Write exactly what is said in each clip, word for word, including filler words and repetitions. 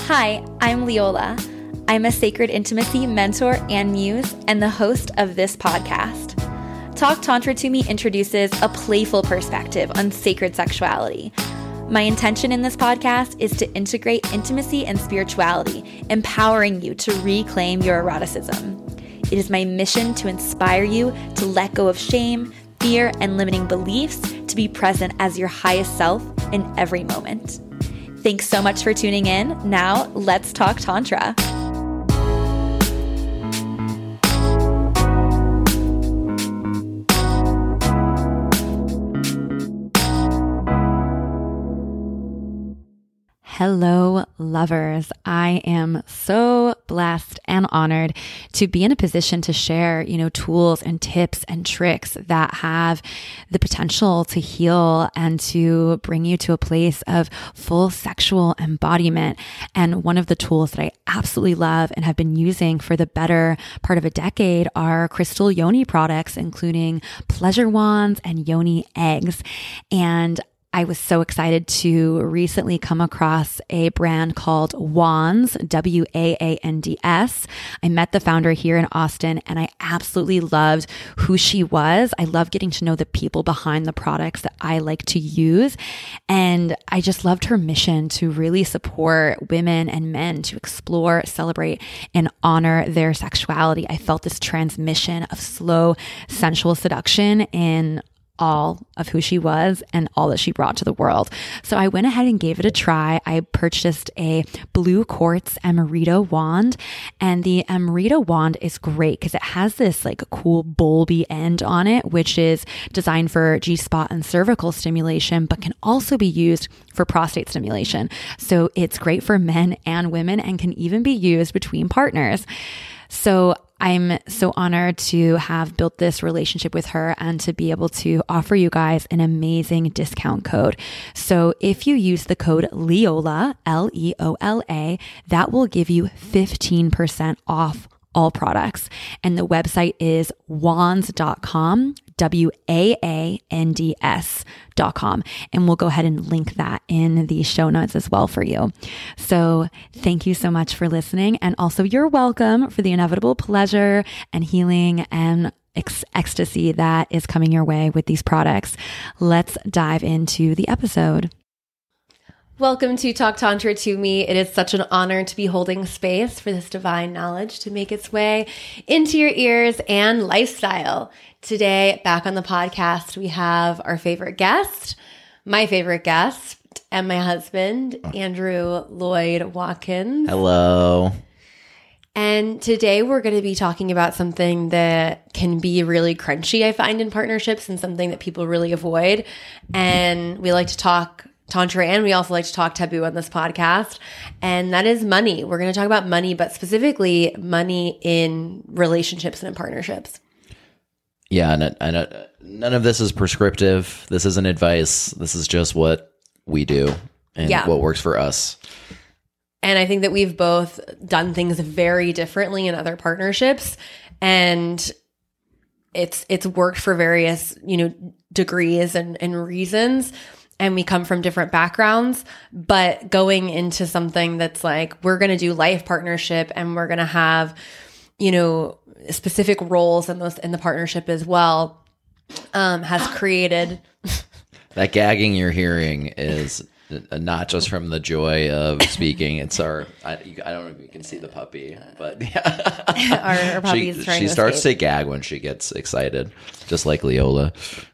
Hi, I'm Leola. I'm a sacred intimacy mentor and muse and the host of this podcast. Talk Tantra to Me introduces a playful perspective on sacred sexuality. My intention in this podcast is to integrate intimacy and spirituality, empowering you to reclaim your eroticism. It is my mission to inspire you to let go of shame, fear, and limiting beliefs to be present as your highest self in every moment. Thanks so much for tuning in. Now, let's talk Tantra. Hello, lovers. I am so blessed and honored to be in a position to share, you know, tools and tips and tricks that have the potential to heal and to bring you to a place of full sexual embodiment. And one of the tools that I absolutely love and have been using for the better part of a decade are crystal yoni products, including pleasure wands and yoni eggs. And I was so excited to recently come across a brand called Wands, W A A N D S. I met the founder here in Austin and I absolutely loved who she was. I love getting to know the people behind the products that I like to use. And I just loved her mission to really support women and men to explore, celebrate, and honor their sexuality. I felt this transmission of slow, sensual seduction in all of who she was and all that she brought to the world. So I went ahead and gave it a try. I purchased a blue quartz Amrita wand, and the Amrita wand is great because it has this like cool bulby end on it, which is designed for G-spot and cervical stimulation, but can also be used for prostate stimulation. So it's great for men and women and can even be used between partners. So I'm so honored to have built this relationship with her and to be able to offer you guys an amazing discount code. So if you use the code LEOLA, L E O L A, that will give you fifteen percent off all products. And the website is wands dot com, W A A N D S dot com. And we'll go ahead and link that in the show notes as well for you. So thank you so much for listening. And also you're welcome for the inevitable pleasure and healing and ex- ecstasy that is coming your way with these products. Let's dive into the episode. Welcome to Talk Tantra to Me. It is such an honor to be holding space for this divine knowledge to make its way into your ears and lifestyle. Today, back on the podcast, we have our favorite guest, my favorite guest, and my husband, Andrew Lloyd Watkins. Hello. And today we're going to be talking about something that can be really crunchy, I find, in partnerships, and something that people really avoid. And we like to talk Tantra, and we also like to talk taboo on this podcast, and that is money. We're going to talk about money, but specifically money in relationships and in partnerships. Yeah, and, and none of this is prescriptive. This isn't advice. This is just what we do and yeah. what works for us. And I think that we've both done things very differently in other partnerships, and it's it's worked for various, you know, degrees and, and reasons. And we come from different backgrounds, but going into something that's like, we're going to do life partnership and we're going to have, you know, specific roles in those in the partnership as well, um, has created. That gagging you're hearing is not just from the joy of speaking. It's our, I, I don't know if you can see the puppy, but yeah. our, our puppy is she, trying she to starts escape. to gag when she gets excited, just like Leola.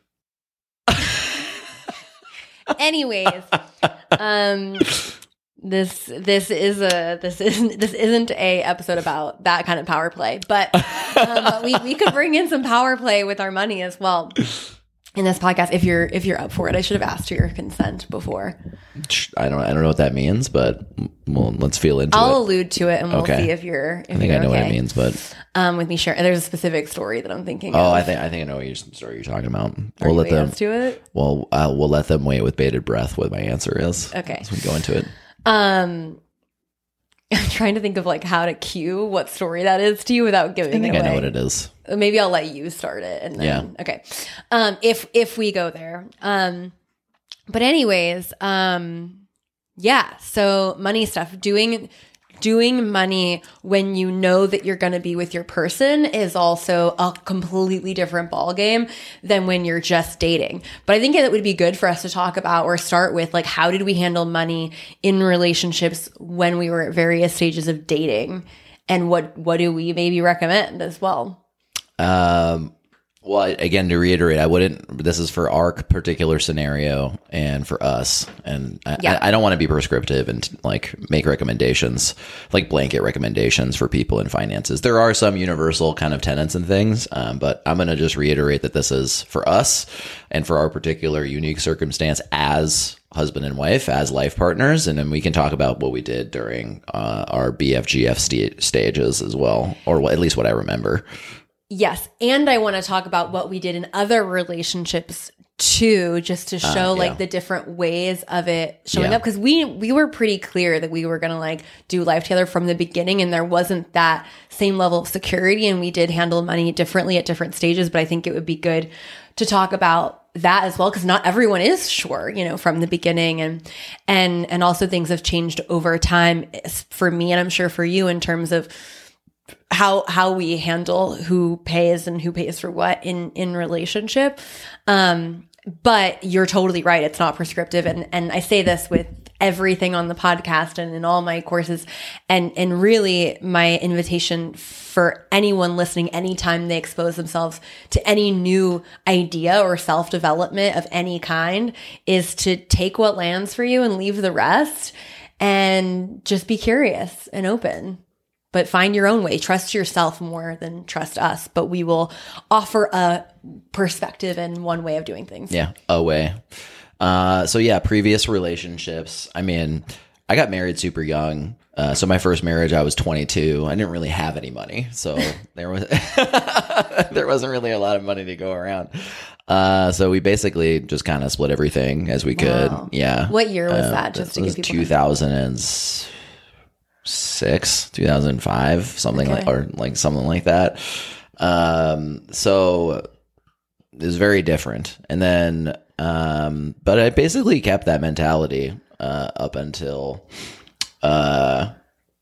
Anyways, um, this this is a this isn't this isn't a episode about that kind of power play, but um, we we could bring in some power play with our money as well in this podcast if you're if you're up for it. I should have asked your consent before. I don't I don't know what that means, but well, let's feel into I'll it. I'll allude to it and we'll okay. see if you're. If I think you're I know okay. what it means, but um, with me sharing, there's a specific story that I'm thinking. Oh, of. I think I think I know what your story you're talking about. Are We'll you let them to it. Well, uh, we'll let them wait with bated breath what my answer is. Okay, so we go into it. Um, I'm trying to think of like how to cue what story that is to you without giving I think it away. I know what it is. Maybe I'll let you start it and then yeah. okay. Um if if we go there. Um but anyways, um Yeah. So money stuff, doing doing money when you know that you're going to be with your person is also a completely different ballgame than when you're just dating. But I think it would be good for us to talk about or start with, like, how did we handle money in relationships when we were at various stages of dating, and what what do we maybe recommend as well? Um. Well, again, to reiterate, I wouldn't, this is for our particular scenario and for us. And I, Yeah. I, I don't want to be prescriptive and like make recommendations, like blanket recommendations for people in finances. There are some universal kind of tenets and things, um, but I'm going to just reiterate that this is for us and for our particular unique circumstance as husband and wife, as life partners. And then we can talk about what we did during uh, our B F G F st- stages as well, or what, at least what I remember. Yes. And I want to talk about what we did in other relationships too, just to show Uh, yeah. like the different ways of it showing Yeah. up. Cause we, we were pretty clear that we were going to like do life together from the beginning, and there wasn't that same level of security. And we did handle money differently at different stages. But I think it would be good to talk about that as well, because not everyone is sure, you know, from the beginning, and and and also things have changed over time for me, and I'm sure for you, in terms of how how we handle who pays and who pays for what in in relationship. Um, but you're totally right; it's not prescriptive, and and I say this with everything on the podcast and in all my courses, and and really my invitation for anyone listening, anytime they expose themselves to any new idea or self-development of any kind, is to take what lands for you and leave the rest, and just be curious and open. But find your own way. Trust yourself more than trust us. But we will offer a perspective and one way of doing things. Yeah, a way. Uh, so yeah, previous relationships. I mean, I got married super young. Uh, so my first marriage, I was twenty-two. I didn't really have any money, so there was there wasn't really a lot of money to go around. Uh, so we basically just kind of split everything as we could. Wow. Yeah. What year was Uh, that? Just to it was give people two thousand six, two thousand five, something Okay. like, or like something like that. Um, so it was very different. And then, um, but I basically kept that mentality, uh, up until, uh,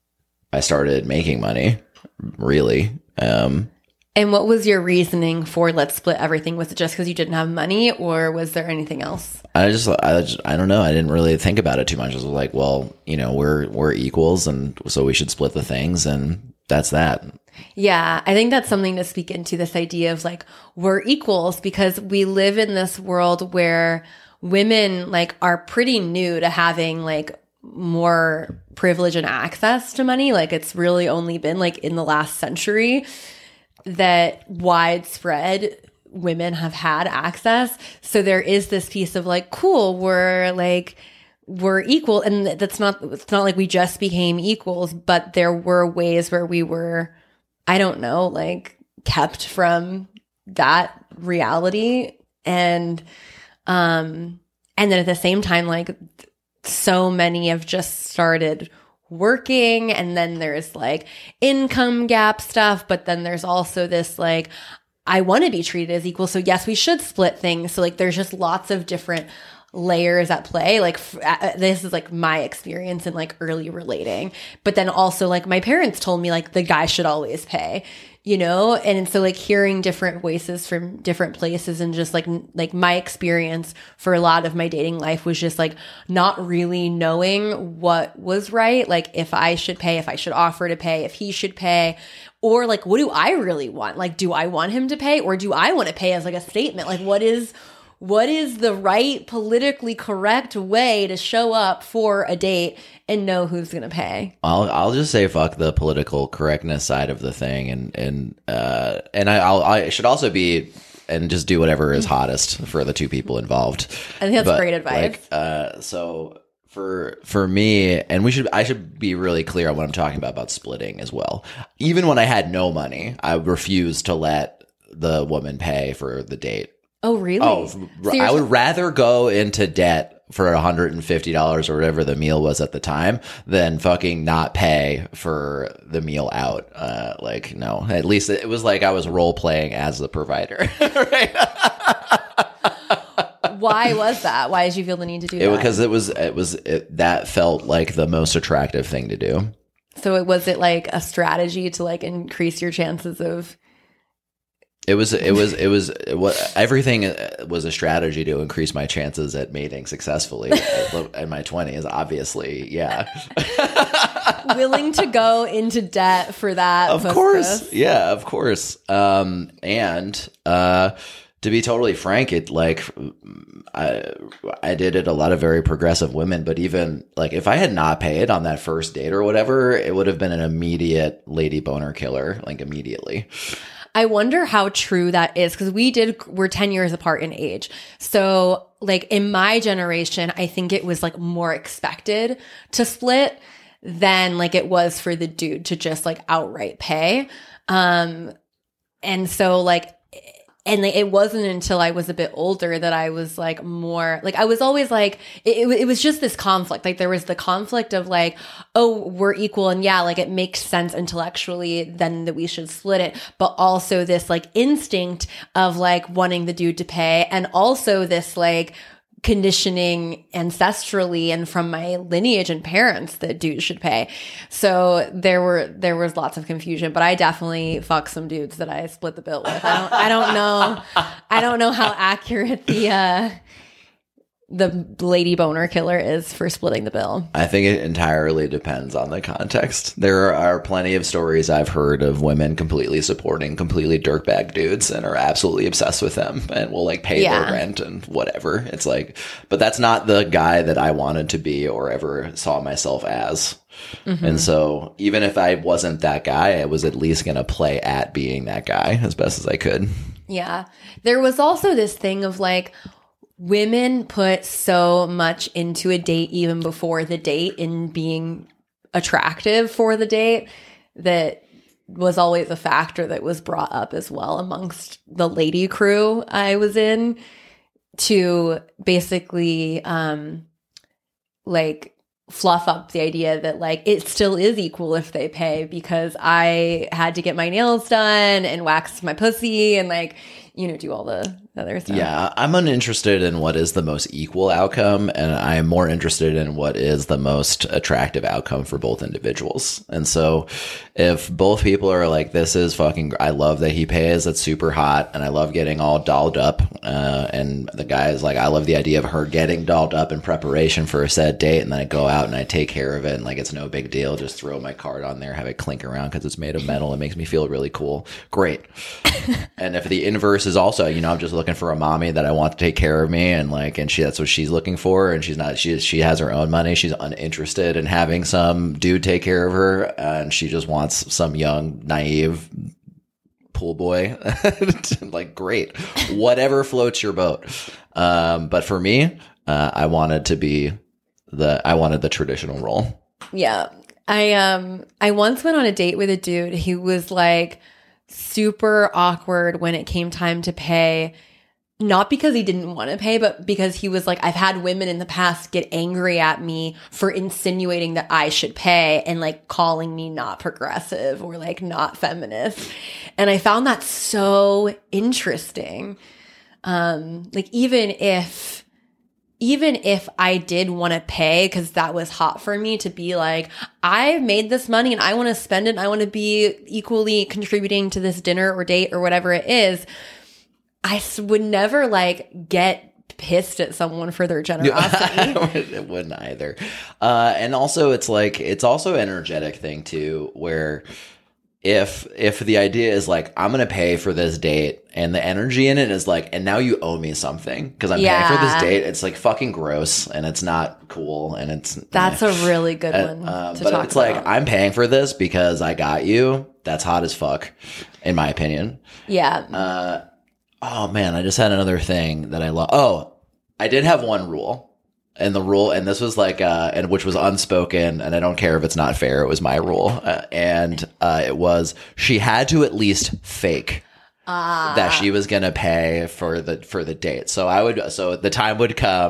I started making money, really. Um, And what was your reasoning for let's split everything? Was it just because you didn't have money, or was there anything else? I just, I just, I don't know. I didn't really think about it too much. I was like, well, you know, we're, we're equals, and so we should split the things, and that's that. Yeah, I think that's something to speak into, this idea of like we're equals, because we live in this world where women like are pretty new to having like more privilege and access to money. Like it's really only been like in the last century that widespread women have had access. So there is this piece of like, cool, we're like, we're equal. And that's not, it's not like we just became equals, but there were ways where we were, I don't know, like kept from that reality. And, um, and then at the same time, like so many have just started working, and then there's like income gap stuff, but then there's also this like, I want to be treated as equal, so yes, we should split things. So like there's just lots of different layers at play. Like f- uh, this is like my experience in like early relating, but then also like my parents told me like the guy should always pay, you know? And so like hearing different voices from different places, and just like n- like my experience for a lot of my dating life was just like not really knowing what was right. Like if I should pay, if I should offer to pay, if he should pay, or like what do I really want? Like do I want him to pay, or do I want to pay as like a statement? Like what is what is the right politically correct way to show up for a date and know who's going to pay? I'll I'll just say fuck the political correctness side of the thing, and and uh and I I'll, I should also be and just do whatever is hottest for the two people involved. I think that's But, great advice. Like, uh, so for for me, and we should I should be really clear on what I'm talking about about splitting as well. Even when I had no money, I refused to let the woman pay for the date. Oh, really? Oh, So I you're- would rather go into debt for one hundred fifty dollars or whatever the meal was at the time than fucking not pay for the meal out. Uh, like, no, at least it was like I was role playing as the provider. Right? Why was that? Why did you feel the need to do it, that? Because it was, it was, it, that felt like the most attractive thing to do. So it was it like a strategy to like increase your chances of... It was, it was, it was, it was, everything was a strategy to increase my chances at mating successfully in my twenties, obviously. Yeah. Willing to go into debt for that. Of course. Puss. Yeah, of course. Um, and, uh, to be totally frank, it like, I, I dated a lot of very progressive women, but even like if I had not paid on that first date or whatever, it would have been an immediate lady boner killer, like immediately. I wonder how true that is, because we did, we're ten years apart in age. So like in my generation, I think it was like more expected to split than like it was for the dude to just like outright pay. Um, and so like, and it wasn't until I was a bit older that I was like more like, I was always like, it, it was just this conflict. Like there was the conflict of like, oh, we're equal. And yeah, like it makes sense intellectually then that we should split it. But also this like instinct of like wanting the dude to pay. And also this like conditioning ancestrally and from my lineage and parents that dudes should pay. So there were there was lots of confusion, but I definitely fucked some dudes that I split the bill with. I don't I don't know I don't know how accurate the uh the lady boner killer is for splitting the bill. I think it entirely depends on the context. There are plenty of stories I've heard of women completely supporting completely dirtbag dudes and are absolutely obsessed with them and will like pay Yeah. their rent and whatever. It's like, but that's not the guy that I wanted to be or ever saw myself as. Mm-hmm. And so even if I wasn't that guy, I was at least going to play at being that guy as best as I could. Yeah. There was also this thing of like, women put so much into a date even before the date in being attractive for the date that was always a factor that was brought up as well amongst the lady crew I was in to basically um like fluff up the idea that like it still is equal if they pay, because I had to get my nails done and wax my pussy and like, you know, do all the other stuff. Yeah, I'm uninterested in what is the most equal outcome, and I'm more interested in what is the most attractive outcome for both individuals. And so if both people are like, this is fucking, I love that he pays, that's super hot, and I love getting all dolled up, uh, and the guy is like, I love the idea of her getting dolled up in preparation for a said date, and then I go out and I take care of it, and like, it's no big deal, just throw my card on there, have it clink around because it's made of metal, it makes me feel really cool. Great. And if the inverse is also, you know, I'm just looking for a mommy that I want to take care of me, and like, and she, that's what she's looking for, and she's not, she she has her own money, she's uninterested in having some dude take care of her, and she just wants some young naive pool boy. Like, great, whatever floats your boat. Um, but for me, uh, I wanted to be the, I wanted the traditional role. Yeah. I, um, I once went on a date with a dude who was like super awkward when it came time to pay. Not because he didn't want to pay, but because he was like, I've had women in the past get angry at me for insinuating that I should pay and like calling me not progressive or like not feminist. And I found that so interesting. Um, like even if, even if I did want to pay, because that was hot for me to be like, I've made this money and I want to spend it and I want to be equally contributing to this dinner or date or whatever it is, I would never like get pissed at someone for their generosity. It wouldn't either. Uh, and also it's like, it's also an energetic thing too, where if, if the idea is like, I'm going to pay for this date and the energy in it is like, and now you owe me something because I'm Yeah. paying for this date. It's like fucking gross and it's not cool. And it's, That's eh. a really good one Uh, to but talk it's about. like, I'm paying for this because I got you. That's hot as fuck, in my opinion. Yeah. Uh, oh man, I just had another thing that I love. Oh, I did have one rule. And the rule, and this was like, uh, and which was unspoken, and I don't care if it's not fair. It was my rule. Uh, and, uh, it was, she had to at least fake Ah. that she was going to pay for the, for the date. So I would, so the time would come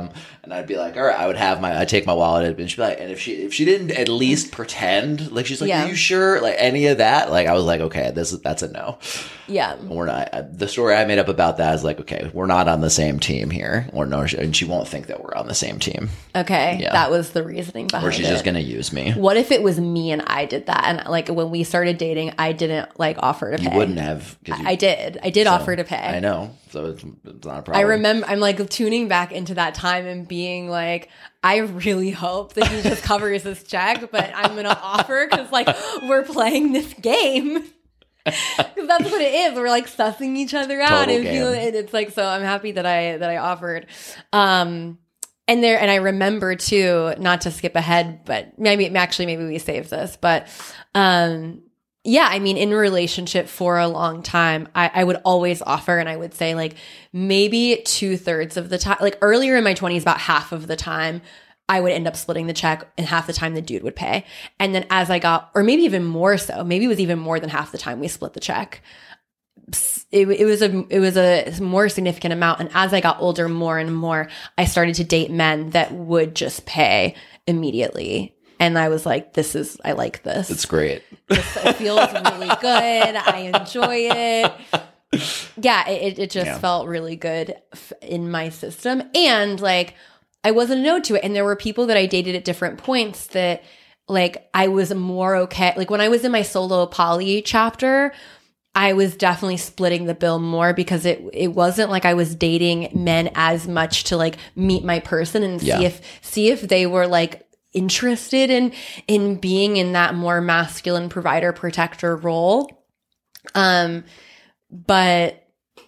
And I'd be like, all right, I would have my, I'd take my wallet and she'd be like, and if she, if she didn't at least pretend, like, she's like, Yeah. are you sure? Like any of that? Like, I was like, okay, this is, that's a no. Yeah. We're not, uh, the story I made up about that is like, okay, we're not on the same team here. Or no, and she won't think that we're on the same team. Okay. Yeah. That was the reasoning behind it. Or she's just going to use me. What if it was me and I did that? And like when we started dating, I didn't like offer to pay. You wouldn't have. 'Cause you, I did. I did so, offer to pay. I know. So it's, it's not a problem. I remember, I'm like tuning back into that time and being like, I really hope that he just covers his check, but I'm going to offer because like we're playing this game. Because that's what it is. We're like sussing each other out. Total and, game. feeling, and it's like, so I'm happy that I, that I offered. Um, and there, and I remember too, not to skip ahead, but maybe, actually, maybe we saved this, but, um, yeah, I mean, in a relationship for a long time, I, I would always offer, and I would say like maybe two thirds of the time, like earlier in my twenties, about half of the time, I would end up splitting the check, and half the time the dude would pay. And then as I got, or maybe even more so, maybe it was even more than half the time we split the check. It, it was a it was a more significant amount. And as I got older, more and more, I started to date men that would just pay immediately. And I was like, this is, I like this. It's great. This, it feels really good. I enjoy it. Yeah, it, it just Yeah. felt really good f- in my system. And like, I wasn't a no to it. And there were people that I dated at different points that like, I was more okay. Like when I was in my solo poly chapter, I was definitely splitting the bill more because it it wasn't like I was dating men as much to like meet my person and see Yeah. if see if they were like interested in in being in that more masculine provider protector role. Um but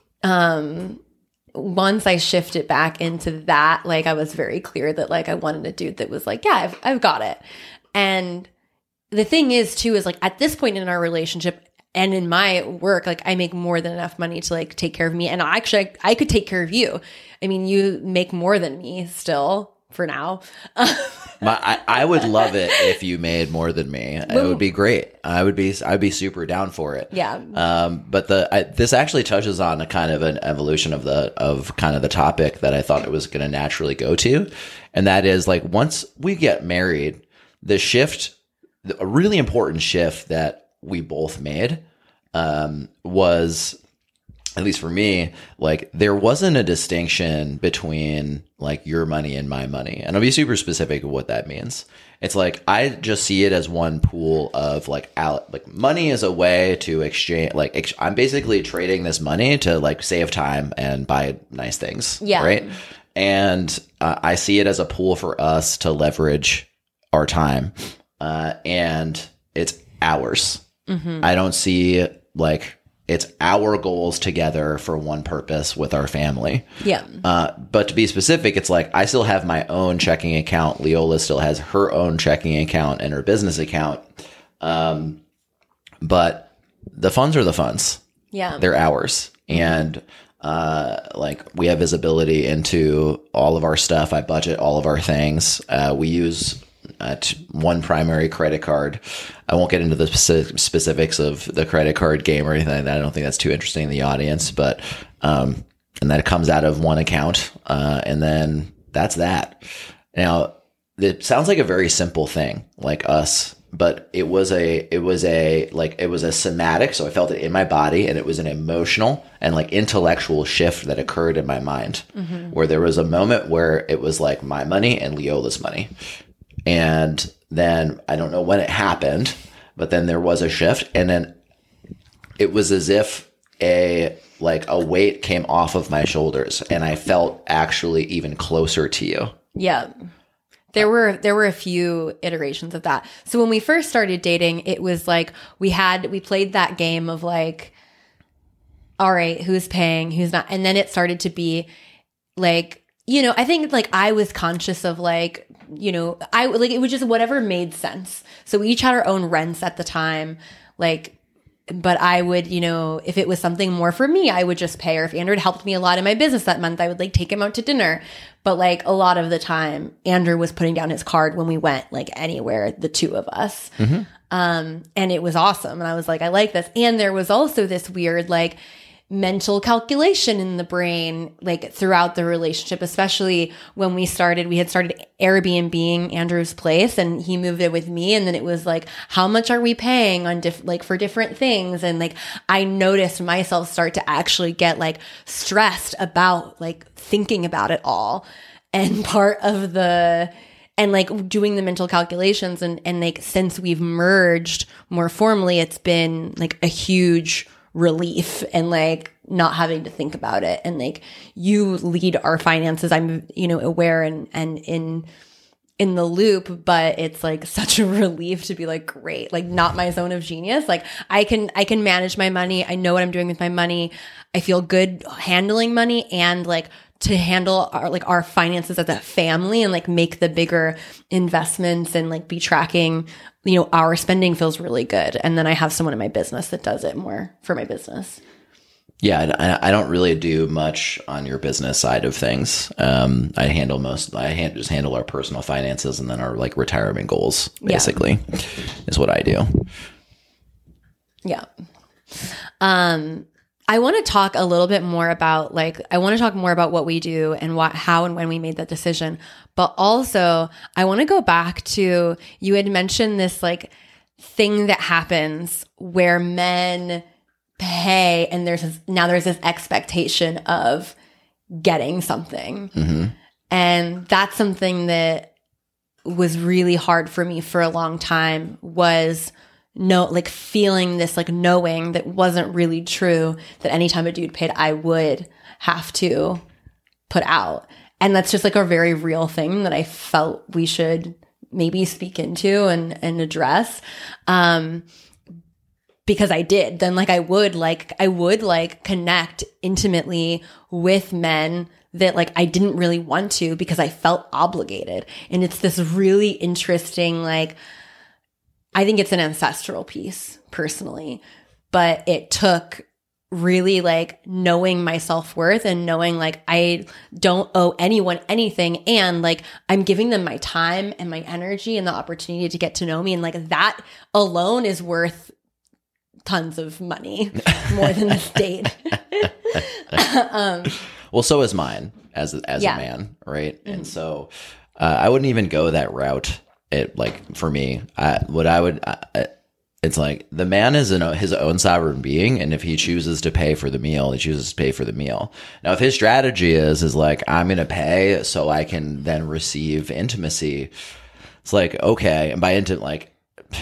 um once I shifted back into that, like I was very clear that like I wanted a dude that was like, yeah, I've I've got it. And the thing is too is like at this point in our relationship and in my work, like I make more than enough money to like take care of me. And actually I, I could take care of you. I mean, you make more than me still for now. My, I, I would love it if you made more than me. It would be great. I would be I'd be super down for it. Yeah. Um, but the I, this actually touches on a kind of an evolution of the of kind of the topic that I thought it was going to naturally go to, and that is like once we get married, the shift, a really important shift that we both made, um, was, at least for me, like there wasn't a distinction between like your money and my money. And I'll be super specific of what that means. It's like, I just see it as one pool of like, out, like money is a way to exchange, like ex- I'm basically trading this money to like save time and buy nice things. Yeah. Right. And uh, I see it as a pool for us to leverage our time. Uh, and it's ours. Mm-hmm. I don't see like it's our goals together for one purpose with our family. Yeah. Uh, but to be specific, it's like I still have my own checking account. Leola still has her own checking account and her business account. Um, but the funds are the funds. Yeah. They're ours. And uh, like we have visibility into all of our stuff. I budget all of our things. Uh, we use Uh, t- one primary credit card. I won't get into the speci- specifics of the credit card game or anything like that. I don't think that's too interesting in the audience, but, um, and that it comes out of one account. Uh, and then that's that. Now, it sounds like a very simple thing, like us, but it was a, it was a, like, it was a somatic. So I felt it in my body, and it was an emotional and like intellectual shift that occurred in my mind, mm-hmm. where there was a moment where it was like my money and Leola's money. And then I don't know when it happened, but then there was a shift, and then it was as if a like a weight came off of my shoulders, and I felt actually even closer to you. Yeah. There were there were a few iterations of that. So when we first started dating, it was like we had we played that game of like, all right, who's paying, who's not, and then it started to be like, you know, I think like I was conscious of like, you know, I like it was just whatever made sense. So we each had our own rents at the time, like. But I would, you know, if it was something more for me, I would just pay. Or if Andrew had helped me a lot in my business that month, I would like take him out to dinner. But like a lot of the time, Andrew was putting down his card when we went like anywhere, the two of us. Mm-hmm. Um, and it was awesome. And I was like, I like this. And there was also this weird, like, mental calculation in the brain, like throughout the relationship, especially when we started, we had started Airbnb-ing Andrew's place and he moved it with me. And then it was like, how much are we paying on diff- like for different things? And like, I noticed myself start to actually get like stressed about like thinking about it all. And part of the, and like doing the mental calculations and, and like, since we've merged more formally, it's been like a huge relief and like not having to think about it. And like you lead our finances. I'm, you know, aware and, and in, in the loop, but it's like such a relief to be like, great, like not my zone of genius. Like I can, I can manage my money. I know what I'm doing with my money. I feel good handling money and like to handle our, like our finances as a family and like make the bigger investments and like be tracking, you know, our spending feels really good. And then I have someone in my business that does it more for my business. Yeah, I, I don't really do much on your business side of things. Um, I handle most, I hand, just handle our personal finances and then our like retirement goals, basically, yeah. is what I do. Yeah. Um, I want to talk a little bit more about like, I want to talk more about what we do and what, how and when we made that decision. But also I want to go back to, you had mentioned this like thing that happens where men pay and there's this, now there's this expectation of getting something. Mm-hmm. And that's something that was really hard for me for a long time was no, like feeling this, like knowing that wasn't really true, that anytime a dude paid, I would have to put out. And that's just like a very real thing that I felt we should maybe speak into and, and address. Um, because I did, then like I would like, I would like connect intimately with men that like I didn't really want to because I felt obligated. And it's this really interesting, like, I think it's an ancestral piece personally, but it took really like knowing my self-worth and knowing like I don't owe anyone anything. And like I'm giving them my time and my energy and the opportunity to get to know me. And like that alone is worth tons of money, more than this date. um, well, so is mine as, as yeah. a man. Right. Mm-hmm. And so uh, I wouldn't even go that route. It like for me, I, what I would, I, it's like the man is in a, his own sovereign being. And if he chooses to pay for the meal, he chooses to pay for the meal. Now, if his strategy is, is like, I'm going to pay so I can then receive intimacy. It's like, okay. And by intimate, like,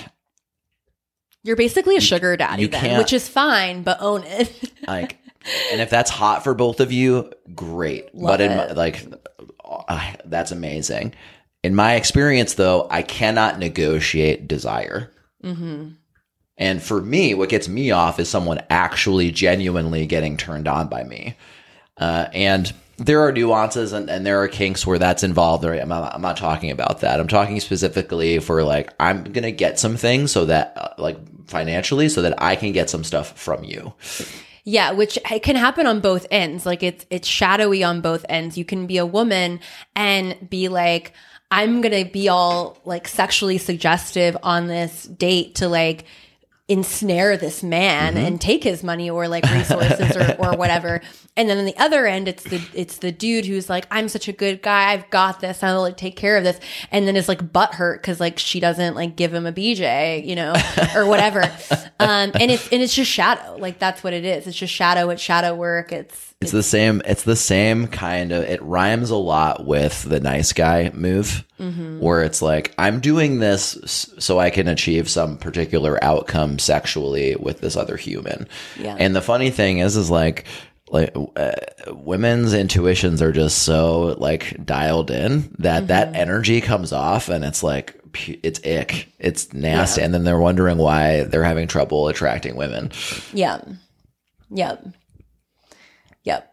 you're basically a sugar daddy you then, which is fine, but own it. Like, and if that's hot for both of you, great. Love but in it. my, like, uh, that's amazing. In my experience, though, I cannot negotiate desire. Mm-hmm. And for me, what gets me off is someone actually genuinely getting turned on by me. Uh, and there are nuances and, and there are kinks where that's involved. I'm not, I'm not talking about that. I'm talking specifically for like, I'm going to get some things so that uh, like financially so that I can get some stuff from you. Yeah, which can happen on both ends. Like it's, it's shadowy on both ends. You can be a woman and be like, I'm going to be all like sexually suggestive on this date to like ensnare this man mm-hmm. and take his money or like resources or, or whatever. And then on the other end, it's the, it's the dude who's like, I'm such a good guy. I've got this. I'll like take care of this. And then is like butthurt because like she doesn't like give him a B J, you know, or whatever. um, and it's, and it's just shadow. Like that's what it is. It's just shadow. It's shadow work. It's, It's the same. It's the same kind of. It rhymes a lot with the nice guy move, mm-hmm. where it's like I'm doing this so I can achieve some particular outcome sexually with this other human. Yeah. And the funny thing is, is like, like uh, women's intuitions are just so like dialed in that mm-hmm. that energy comes off, and it's like it's ick. It's nasty, yeah. And then they're wondering why they're having trouble attracting women. Yeah. Yep. Yep.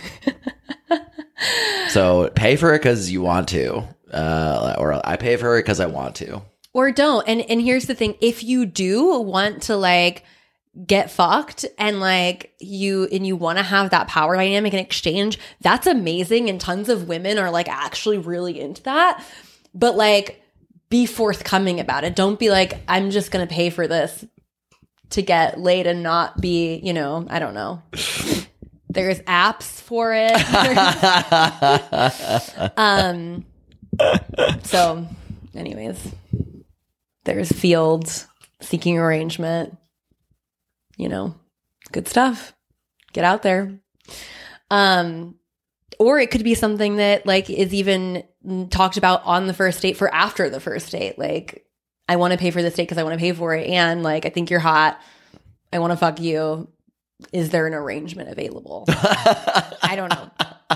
So pay for it because you want to, uh, or I pay for it because I want to, or don't. And and here's the thing: if you do want to like get fucked and like you and you want to have that power dynamic in exchange, that's amazing. And tons of women are like actually really into that. But like, be forthcoming about it. Don't be like, I'm just gonna pay for this to get laid and not be, you know, I don't know. There's apps for it. um. So, anyways, there's Fields, Seeking Arrangement. You know, good stuff. Get out there. Um, or it could be something that like is even talked about on the first date for after the first date. Like, I want to pay for this date because I want to pay for it, and like I think you're hot. I want to fuck you. Is there an arrangement available? I don't know.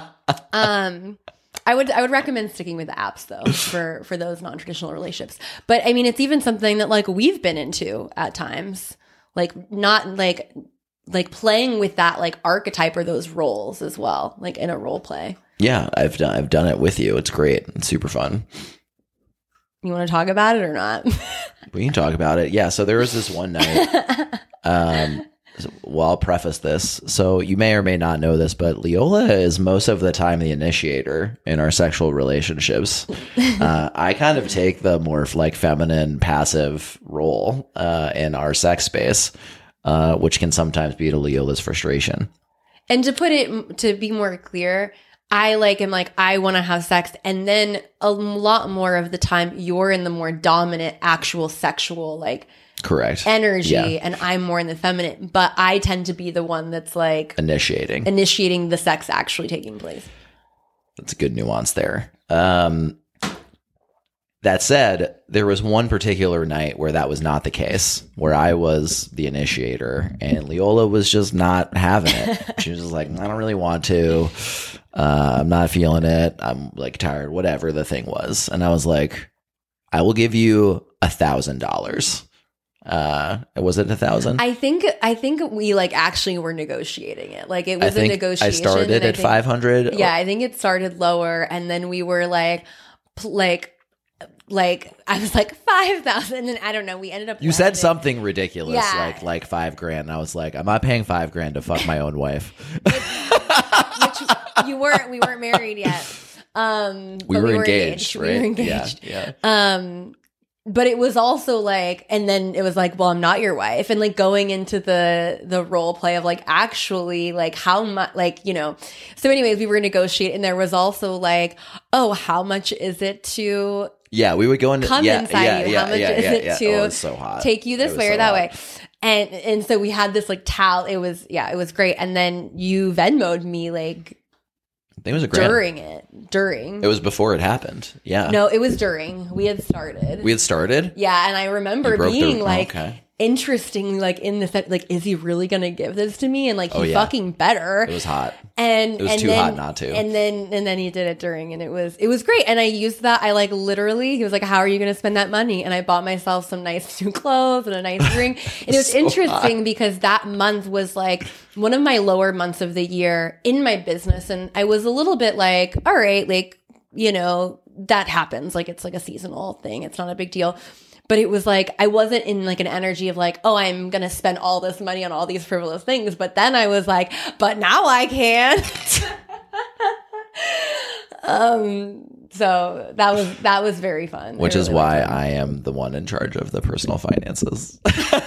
Um, I would I would recommend sticking with the apps though for for those non-traditional relationships. But I mean, it's even something that like we've been into at times, like not like like playing with that like archetype or those roles as well, like in a role play. Yeah, I've done I've done it with you. It's great. It's super fun. You want to talk about it or not? We can talk about it. Yeah. So there was this one night. Um, well, I'll preface this. So you may or may not know this, but Leola is most of the time the initiator in our sexual relationships. Uh, I kind of take the more like feminine, passive role uh, in our sex space, uh, which can sometimes be to Leola's frustration. And to put it, to be more clear, I like am like, I want to have sex. And then a lot more of the time, you're in the more dominant, actual sexual, like, correct energy, yeah. And I'm more in the feminine, but I tend to be the one that's like initiating initiating the sex actually taking place. That's a good nuance there. Um, that said, there was one particular night where that was not the case, where I was the initiator and Leola was just not having it. She was just like, I don't really want to. Uh, I'm not feeling it. I'm like tired, whatever the thing was. And I was like, I will give you a thousand dollars. Uh, was it a thousand? I think I think we like actually were negotiating it. Like it was I think a negotiation. I started at five hundred. Yeah, I think it started lower, and then we were like, pl- like, like I was like five thousand, and then I don't know. We ended up. You said something ridiculous, Yeah. like like five grand. And I was like, I'm not paying five grand to fuck my own wife. Which you weren't. We weren't married yet. Um, we, but were we were engaged, engaged. right? We were engaged. Yeah, yeah. Um. But it was also like, and then it was like, well, I'm not your wife. And like going into the, the role play of like, actually, like how much, like, you know, so anyways, we were negotiating, and there was also like, oh, how much is it to Yeah, we would go into come yeah, inside yeah, you? yeah, How much yeah, is yeah, it yeah. to Oh, it was so hot. take you this It was way or so that hot. way? And, and so we had this like towel. It was, yeah, it was great. And then you Venmo'd me like, I think it was a grand. during it, during. It was before it happened. Yeah. No, it was during. We had started. We had started. Yeah, and I remember You broke being the- like, okay. interestingly, like in the set, like, is he really gonna give this to me? And like, he Oh, yeah. fucking better. It was hot. And It was and too then, hot not to. And then and then he did it during, and it was it was great. And I used that. I like literally. He was like, "How are you gonna spend that money?" And I bought myself some nice new clothes and a nice ring. And it was So interesting hot. because that month was like one of my lower months of the year in my business, and I was a little bit like, all right, like you know that happens. Like it's like a seasonal thing. It's not a big deal. But it was like, I wasn't in like an energy of like, oh, I'm going to spend all this money on all these frivolous things. But then I was like, but now I can. um, so that was, that was very fun. Which It is really why was fun. I am the one in charge of the personal finances.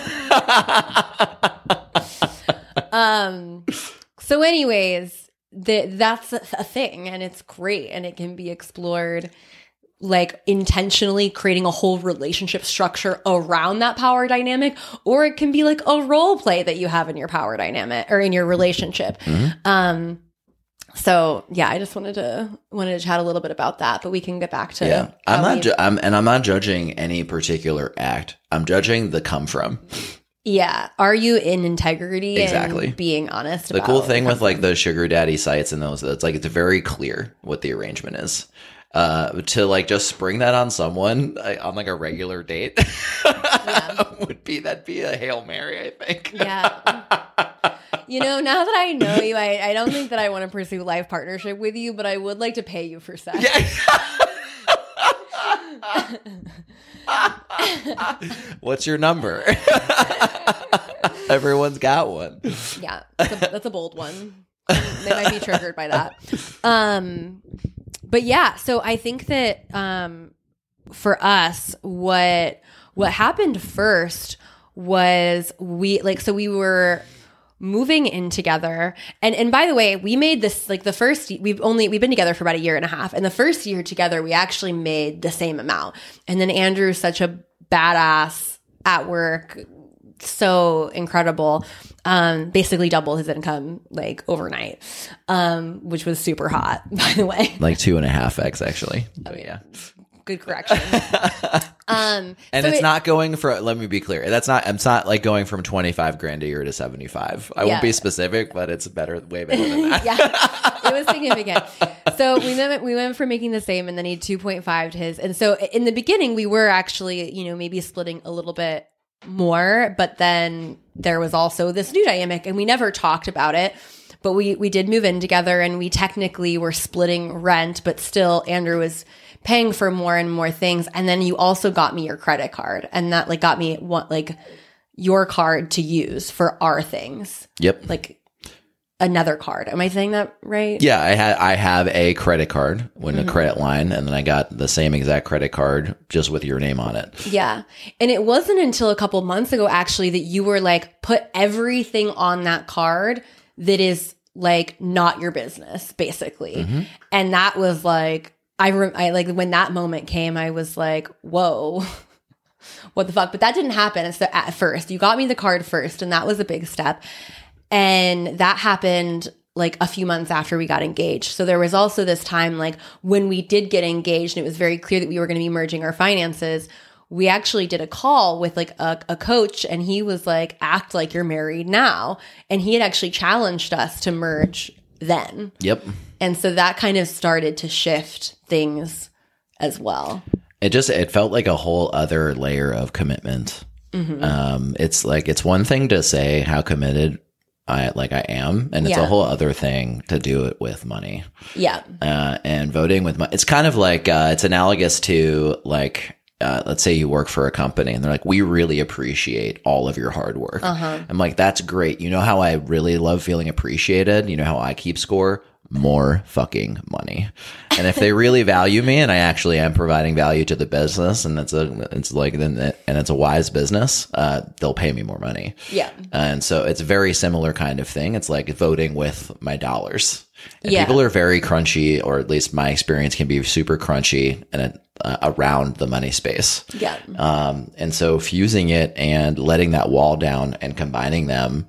Um, so anyways, the, that's a, a thing, and it's great, and it can be explored like intentionally creating a whole relationship structure around that power dynamic, or it can be like a role play that you have in your power dynamic or in your relationship. Mm-hmm. Um, so yeah, I just wanted to wanted to chat a little bit about that, but we can get back to Yeah, how I'm not, we- ju- I'm, and I'm not judging any particular act. I'm judging the come from. yeah. Are you in integrity Exactly. and being honest? The about cool thing the with like the sugar daddy sites and those, it's like it's very clear what the arrangement is. Uh, to like just spring that on someone uh, on like a regular date Yeah. would be that'd be a Hail Mary, I think. Yeah. You know, now that I know you, I, I don't think that I want to pursue life partnership with you, but I would like to pay you for sex. What's your number? Everyone's got one. Yeah, that's a, that's a bold one. They might be triggered by that. Um, but yeah, so I think that um, for us, what what happened first was we like, so we were moving in together. And and by the way, we made this like the first, we've only, we've been together for about a year and a half. And the first year together, we actually made the same amount. And then Andrew's such a badass at work, so incredible, um, basically doubled his income like overnight, um, which was super hot, by the way. Like two and a half X actually. Oh yeah. Good correction. um, and so it's it, not going for, let me be clear. That's not, it's not like going from twenty-five grand a year to seventy-five. I Yeah. won't be specific, but it's better, way better than that. Yeah, it was significant. So we went, we went from making the same and then he had two point five to his. And so in the beginning, we were actually, you know, maybe splitting a little bit more, but then there was also this new dynamic and we never talked about it. But we, we did move in together and we technically were splitting rent, but still Andrew was paying for more and more things. And then you also got me your credit card and that like got me what like your card to use for our things. Yep. Like another card. Am I saying that right? Yeah, I had I have a credit card when Mm-hmm. a credit line, and then I got the same exact credit card just with your name on it. Yeah. And it wasn't until a couple months ago actually that you were like, put everything on that card that is like not your business, basically. Mm-hmm. And that was like, I, re- I like when that moment came, I was like, whoa, what the fuck? But that didn't happen. So at first, you got me the card first, and that was a big step. And that happened like a few months after we got engaged. So there was also this time, like when we did get engaged, and it was very clear that we were going to be merging our finances. We actually did a call with like a, a coach, and he was like, act like you're married now. And he had actually challenged us to merge then. Yep. And so that kind of started to shift things as well. It just it felt like a whole other layer of commitment. Mm-hmm. Um, it's like it's one thing to say how committed I like I am, and it's Yeah. a whole other thing to do it with money. Yeah. Uh, and voting with money. It's kind of like uh, it's analogous to like. Uh, let's say you work for a company and they're like, we really appreciate all of your hard work. Uh-huh. I'm like, that's great. You know how I really love feeling appreciated? You know how I keep score? More fucking money. And if they really value me and I actually am providing value to the business and it's a, it's like, then it, and it's a wise business, uh, they'll pay me more money. Yeah. And so it's a very similar kind of thing. It's like voting with my dollars. And Yeah. people are very crunchy, or at least my experience can be super crunchy and it, uh, around the money space. Yeah. Um, and so fusing it and letting that wall down and combining them,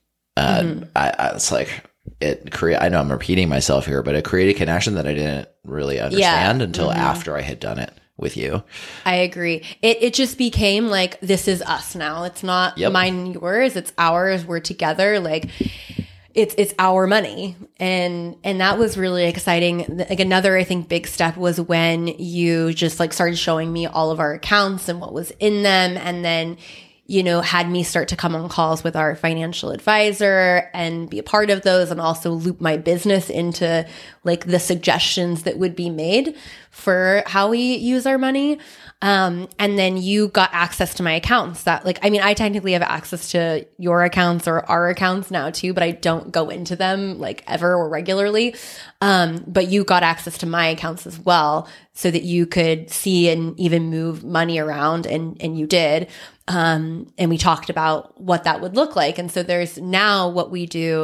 uh, Mm-hmm. I, I, it's like it create. I know I'm repeating myself here, but it created a connection that I didn't really understand until Mm-hmm. after I had done it with you. I agree. It it just became like, this is us now. It's not Yep. mine, yours. It's ours. We're together. Like it's it's our money. And and that was really exciting. Like another, I think, big step was when you just like started showing me all of our accounts and what was in them. And then, you know, had me start to come on calls with our financial advisor and be a part of those, and also loop my business into like the suggestions that would be made for how we use our money. Um, and then you got access to my accounts that like, I mean, I technically have access to your accounts or our accounts now too, but I don't go into them like ever or regularly. Um, but you got access to my accounts as well so that you could see and even move money around, and, and you did. Um, and we talked about what that would look like. And so there's now what we do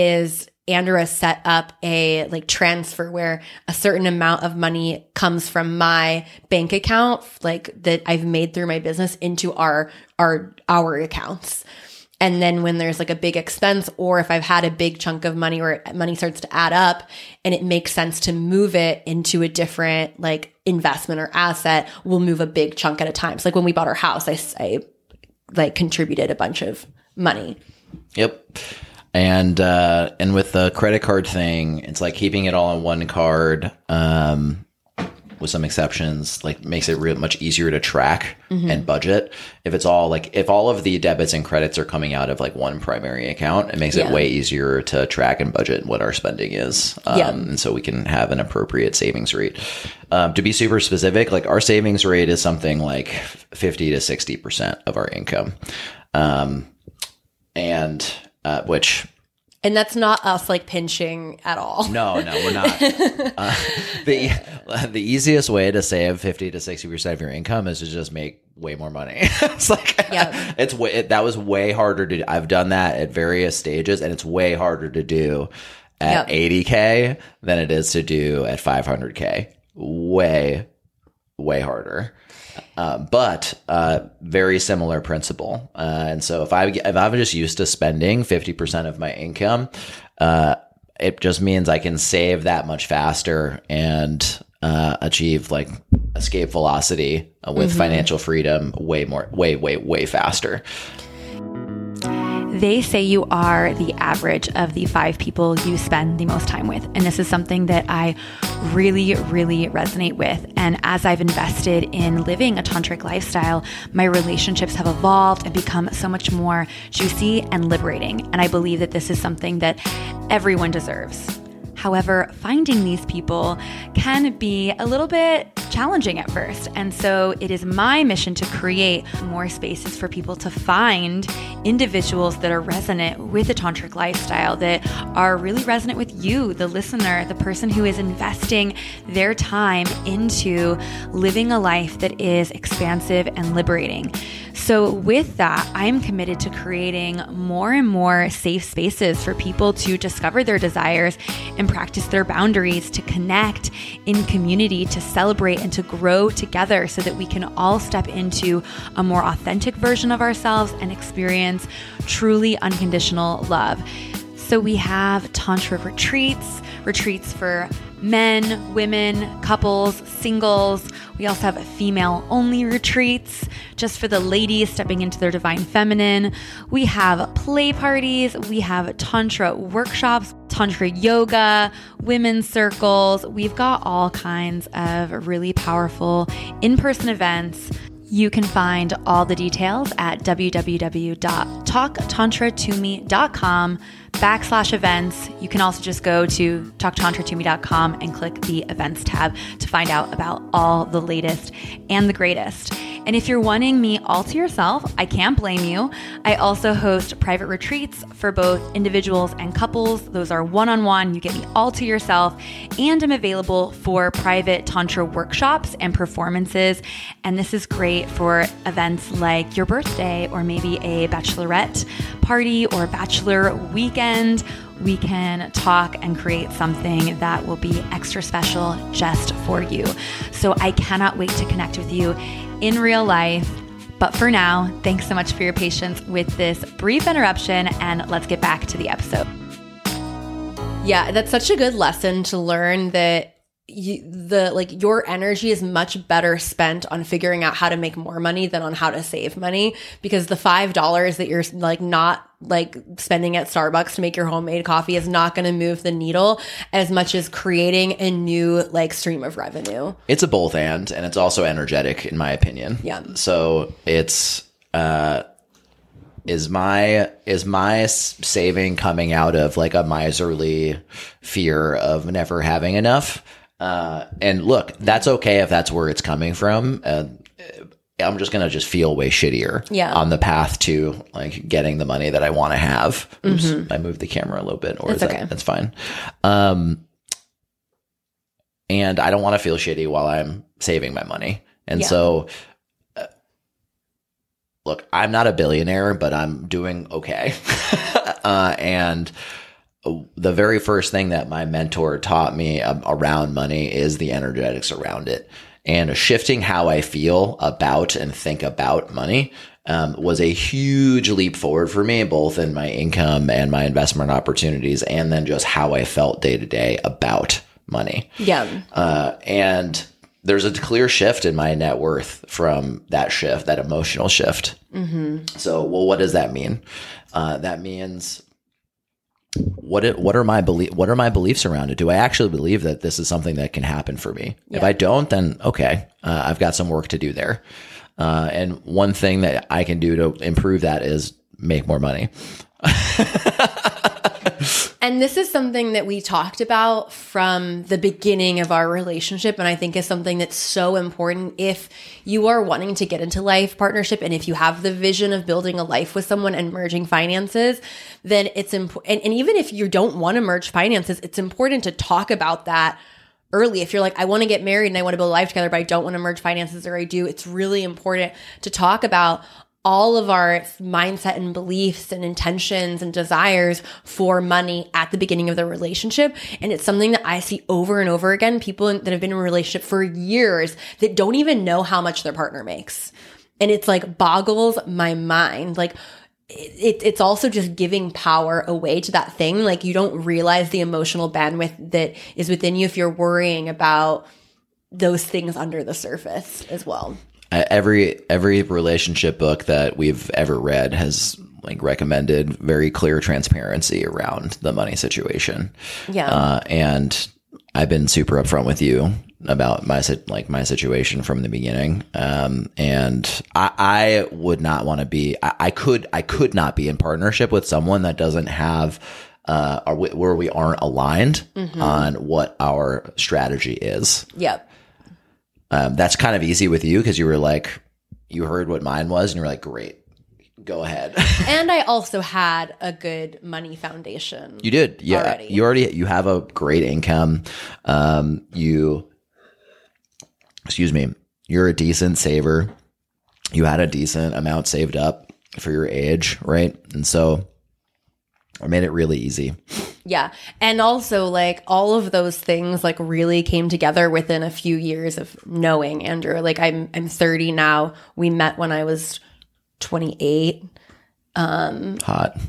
is Andrew has set up a like transfer where a certain amount of money comes from my bank account, like that I've made through my business, into our, our, our accounts. And then when there's like a big expense, or if I've had a big chunk of money where money starts to add up and it makes sense to move it into a different like investment or asset, we'll move a big chunk at a time. So like when we bought our house, I, I like contributed a bunch of money. Yep. And, uh, and with the credit card thing, it's like keeping it all on one card, um, with some exceptions, like makes it real much easier to track mm-hmm. and budget. If it's all like, if all of the debits and credits are coming out of like one primary account, it makes Yeah. it way easier to track and budget what our spending is. Um, Yeah. and so we can have an appropriate savings rate. Um, to be super specific, like our savings rate is something like fifty to sixty percent of our income. Um, and, uh, which And that's not us like pinching at all. No, no, we're not. uh, the the easiest way to save fifty to sixty percent of your income is to just make way more money. It's like, yeah. it's way, it, that was way harder to do. I've done that at various stages, and it's way harder to do at yep. eighty K than it is to do at five hundred K. Way, way harder. Uh, but uh, very similar principle. Uh, and so if I if I'm just used to spending fifty percent of my income, uh, it just means I can save that much faster and uh, achieve like escape velocity with mm-hmm. financial freedom way more, way, way, way faster. They say you are the average of the five people you spend the most time with. And this is something that I really, really resonate with. And as I've invested in living a tantric lifestyle, my relationships have evolved and become so much more juicy and liberating. And I believe that this is something that everyone deserves. However, finding these people can be a little bit challenging at first. And so it is my mission to create more spaces for people to find individuals that are resonant with a tantric lifestyle, that are really resonant with you, the listener, the person who is investing their time into living a life that is expansive and liberating. So with that, I'm committed to creating more and more safe spaces for people to discover their desires and practice their boundaries, to connect in community, to celebrate and to grow together so that we can all step into a more authentic version of ourselves and experience truly unconditional love. So we have Tantra retreats, retreats for men, women, couples, singles. We also have female-only retreats just for the ladies stepping into their divine feminine. We have play parties. We have Tantra workshops, Tantra yoga, women's circles. We've got all kinds of really powerful in-person events. You can find all the details at www.talktantratome.com backslash events. You can also just go to talk tantra to me dot com and click the events tab to find out about all the latest and the greatest. And if you're wanting me all to yourself, I can't blame you. I also host private retreats for both individuals and couples. Those are one-on-one. You get me all to yourself. And I'm available for private Tantra workshops and performances. And this is great for events like your birthday or maybe a bachelorette party or bachelor weekend. We can talk and create something that will be extra special just for you. So I cannot wait to connect with you in real life. But for now, thanks so much for your patience with this brief interruption, and let's get back to the episode. Yeah, that's such a good lesson to learn, that you, the like your energy is much better spent on figuring out how to make more money than on how to save money, because the five dollars that you're like not like spending at Starbucks to make your homemade coffee is not going to move the needle as much as creating a new like stream of revenue. It's a both and, and it's also energetic in my opinion. Yeah. So it's, uh, Is my is my saving coming out of like a miserly fear of never having enough? Uh, and look, that's okay if that's where it's coming from. Uh, I'm just gonna just feel way shittier yeah. on the path to like getting the money that I want to have. Oops, mm-hmm. I moved the camera a little bit, or that's is that, okay. That's fine. Um, and I don't want to feel shitty while I'm saving my money, and yeah. so. Look, I'm not a billionaire, but I'm doing okay. uh, and the very first thing that my mentor taught me um, around money is the energetics around it. And shifting how I feel about and think about money um, was a huge leap forward for me, both in my income and my investment opportunities, and then just how I felt day to day about money. Yeah. Uh, and there's a clear shift in my net worth from that shift, that emotional shift. Mm-hmm. So, well, what does that mean? Uh, that means what it, what are my belief what are my beliefs around it? Do I actually believe that this is something that can happen for me? Yeah. If I don't, then okay, uh, I've got some work to do there. Uh, and one thing that I can do to improve that is make more money. And this is something that we talked about from the beginning of our relationship. And I think is something that's so important if you are wanting to get into life partnership. And if you have the vision of building a life with someone and merging finances, then it's important. And, and even if you don't want to merge finances, it's important to talk about that early. If you're like, I want to get married and I want to build a life together, but I don't want to merge finances, or I do, it's really important to talk about all of our mindset and beliefs and intentions and desires for money at the beginning of the relationship. And it's something that I see over and over again, people that have been in a relationship for years that don't even know how much their partner makes. And it's like boggles my mind. Like it, it's also just giving power away to that thing. Like you don't realize the emotional bandwidth that is within you if you're worrying about those things under the surface as well. Every every relationship book that we've ever read has like recommended very clear transparency around the money situation. Yeah, uh, and I've been super upfront with you about my like my situation from the beginning. Um, and I, I would not want to be. I, I could I could not be in partnership with someone that doesn't have uh, or where we aren't aligned mm-hmm. on what our strategy is. Yep. Um, that's kind of easy with you because you were like, you heard what mine was and you were like, great, go ahead. And I also had a good money foundation. You did. Yeah. Already. You already, you have a great income. Um, you, excuse me, you're a decent saver. You had a decent amount saved up for your age. Right. And so I made it really easy. Yeah. And also like all of those things like really came together within a few years of knowing Andrew. Like I'm I'm thirty now. We met when I was twenty-eight. Um Hot.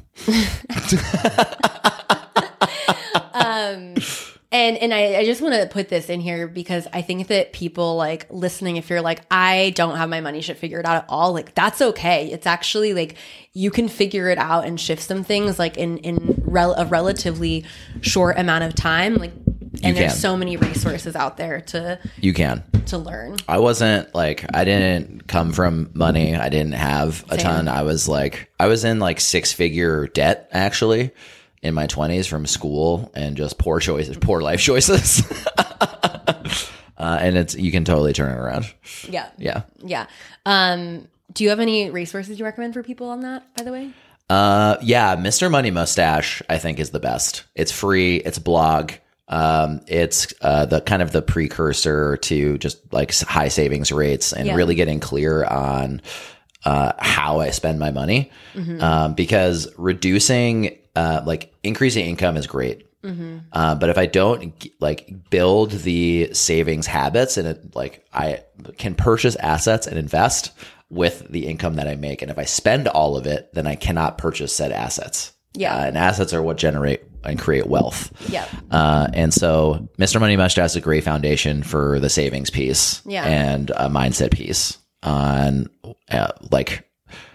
um And and I, I just want to put this in here because I think that people like listening, if you're like, I don't have my money shit figured out at all, like that's okay. It's actually like you can figure it out and shift some things like in, in rel- a relatively short amount of time. Like, and there's so many resources out there to you can to learn. I wasn't like I didn't come from money. I didn't have a Same. ton. I was like I was in like six figure debt actually. In my twenties from school and just poor choices, poor life choices. uh, and it's, you can totally turn it around. Yeah. Yeah. Yeah. Um, do you have any resources you recommend for people on that, by the way? Uh, yeah. Mister Money Mustache, I think is the best. It's free. It's a blog. Um, it's, uh, the kind of the precursor to just like high savings rates and yeah. really getting clear on, uh, how I spend my money. Mm-hmm. Um, because reducing, Uh, like increasing income is great. Mm-hmm. Uh, but if I don't like build the savings habits and it, like I can purchase assets and invest with the income that I make. And if I spend all of it, then I cannot purchase said assets. Yeah. Uh, and assets are what generate and create wealth. Yeah. Uh, and so Mister Money Mustache is a great foundation for the savings piece yeah. and a mindset piece on uh, like,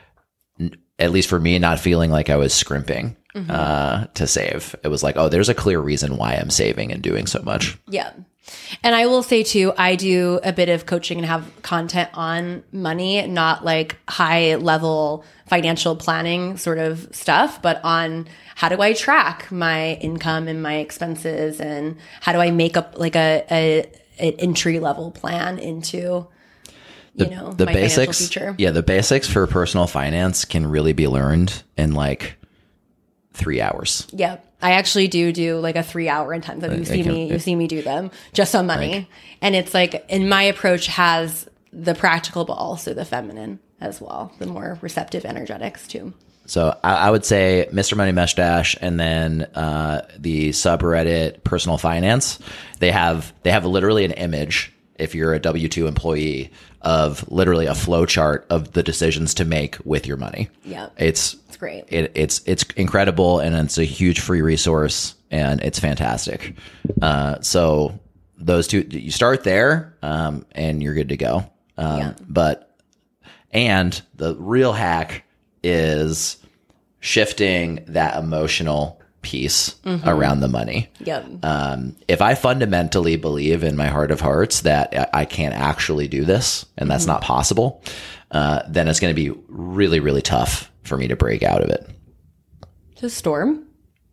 n- at least for me, not feeling like I was scrimping. Mm-hmm. Uh, to save. It was like, oh, there's a clear reason why I'm saving and doing so much. Yeah. And I will say too, I do a bit of coaching and have content on money, not like high level financial planning sort of stuff, but on how do I track my income and my expenses and how do I make up like a, a an entry level plan into you the, know the my basics. financial future. Yeah, the basics for personal finance can really be learned in like three hours. Yeah. I actually do do like a three hour intensive. You see can, me, you it, see me do them just on money. Right. And it's like, and my approach has the practical, but also the feminine as well. The more receptive energetics too. So I, I would say Mister Money Mustache and then uh, the subreddit Personal Finance. They have, they have literally an image if you're a W two employee of literally a flow chart of the decisions to make with your money. Yeah. It's, It's great. It, it's it's incredible, and it's a huge free resource, and it's fantastic. Uh, so those two, you start there, um, and you're good to go. Um, yeah. But and the real hack is shifting that emotional piece mm-hmm. around the money. Yep. Um, if I fundamentally believe in my heart of hearts that I can't actually do this, and that's mm-hmm. not possible, uh, then it's going to be really, really tough for me to break out of it. To storm. Yeah.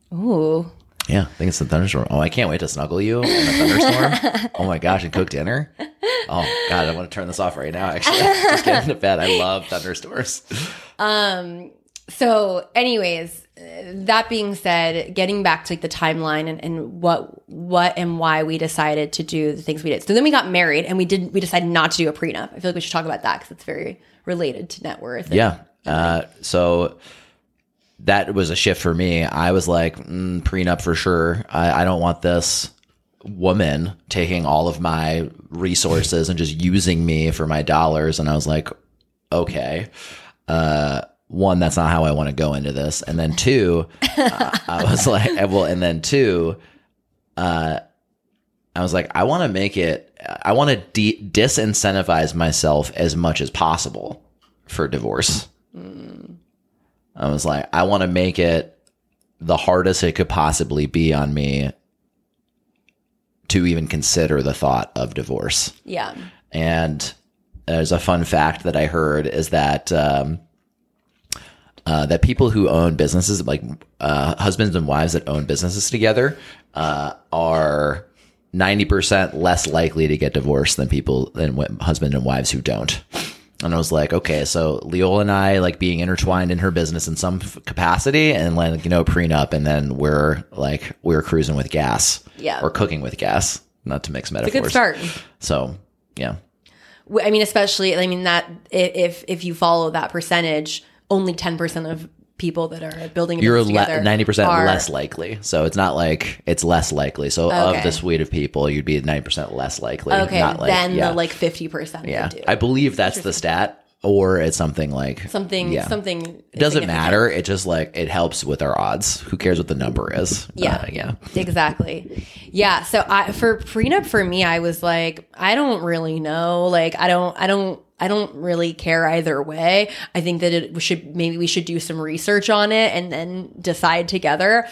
Ooh. Yeah, I think it's the thunderstorm. Oh, I can't wait to snuggle you in a thunderstorm. Oh my gosh, and cook dinner. Oh God, I want to turn this off right now, actually. Just get into bed. I love thunderstorms. Um, so anyways, that being said, getting back to like the timeline and, and what what and why we decided to do the things we did. So then we got married and we did we decided not to do a prenup. I feel like we should talk about that because it's very related to net worth. Yeah. Uh, so that was a shift for me. I was like, mm, prenup for sure. I, I don't want this woman taking all of my resources and just using me for my dollars. And I was like, okay. Uh, one, that's not how I want to go into this. And then two, uh, I was like, well, and then two, uh, I was like, I want to make it, I want to de- disincentivize myself as much as possible for divorce. Mm. I was like, I want to make it the hardest it could possibly be on me to even consider the thought of divorce. Yeah. And there's a fun fact that I heard is that, um, uh, that people who own businesses, like uh, husbands and wives that own businesses together, uh, are ninety percent less likely to get divorced than people than w- husband and wives who don't. And I was like, okay, so Leola and I like being intertwined in her business in some f- capacity, and like, you know, prenup, and then we're like we're cruising with gas, yeah, or cooking with gas, not to mix metaphors. It's a good start. So yeah, I mean, especially, I mean that if if you follow that percentage, only ten percent of people that are building a you're business le- ninety percent are, less likely. So it's not like it's less likely. So okay. of the suite of people, you'd be ninety percent less likely. Okay, not like, then yeah. the like fifty percent. Yeah, do. I believe that's the stat, or it's something like something. Yeah. Something. It doesn't matter. It just like it helps with our odds. Who cares what the number is? Yeah, uh, yeah, exactly. Yeah. So I for prenup for me, I was like, I don't really know. Like, I don't. I don't. I don't really care either way. I think that it should, maybe we should do some research on it and then decide together.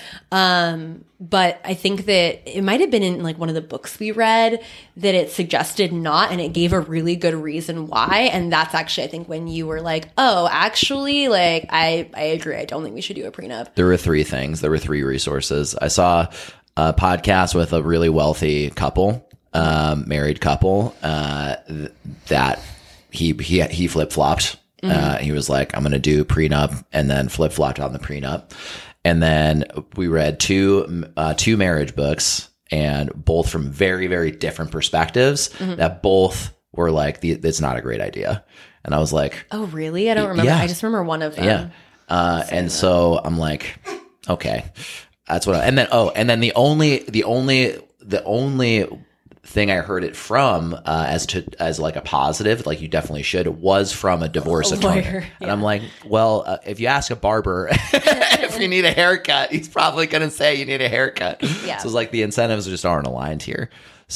Um, but I think that it might have been in like one of the books we read that it suggested not, and it gave a really good reason why. And that's actually, I think, when you were like, oh, actually, like, I, I agree. I don't think we should do a prenup. There were three things. There were three resources. I saw a podcast with a really wealthy couple, um, married couple, uh, th- that He he he flip flopped. Mm-hmm. Uh, he was like, "I'm going to do prenup," and then flip flopped on the prenup. And then we read two uh, two marriage books, and both from very very different perspectives. Mm-hmm. That both were like, the, "It's not a great idea." And I was like, "Oh, really? I don't remember. Yeah. I just remember one of them." Yeah. Uh, and that. So I'm like, okay, that's what. I, and then oh, and then the only the only the only. thing I heard it from uh, as to as like a positive, like you definitely should, was from a divorce a attorney. lawyer, yeah. And I'm like, well, uh, if you ask a barber if you need a haircut, he's probably going to say you need a haircut. Yeah. So it's like the incentives just aren't aligned here.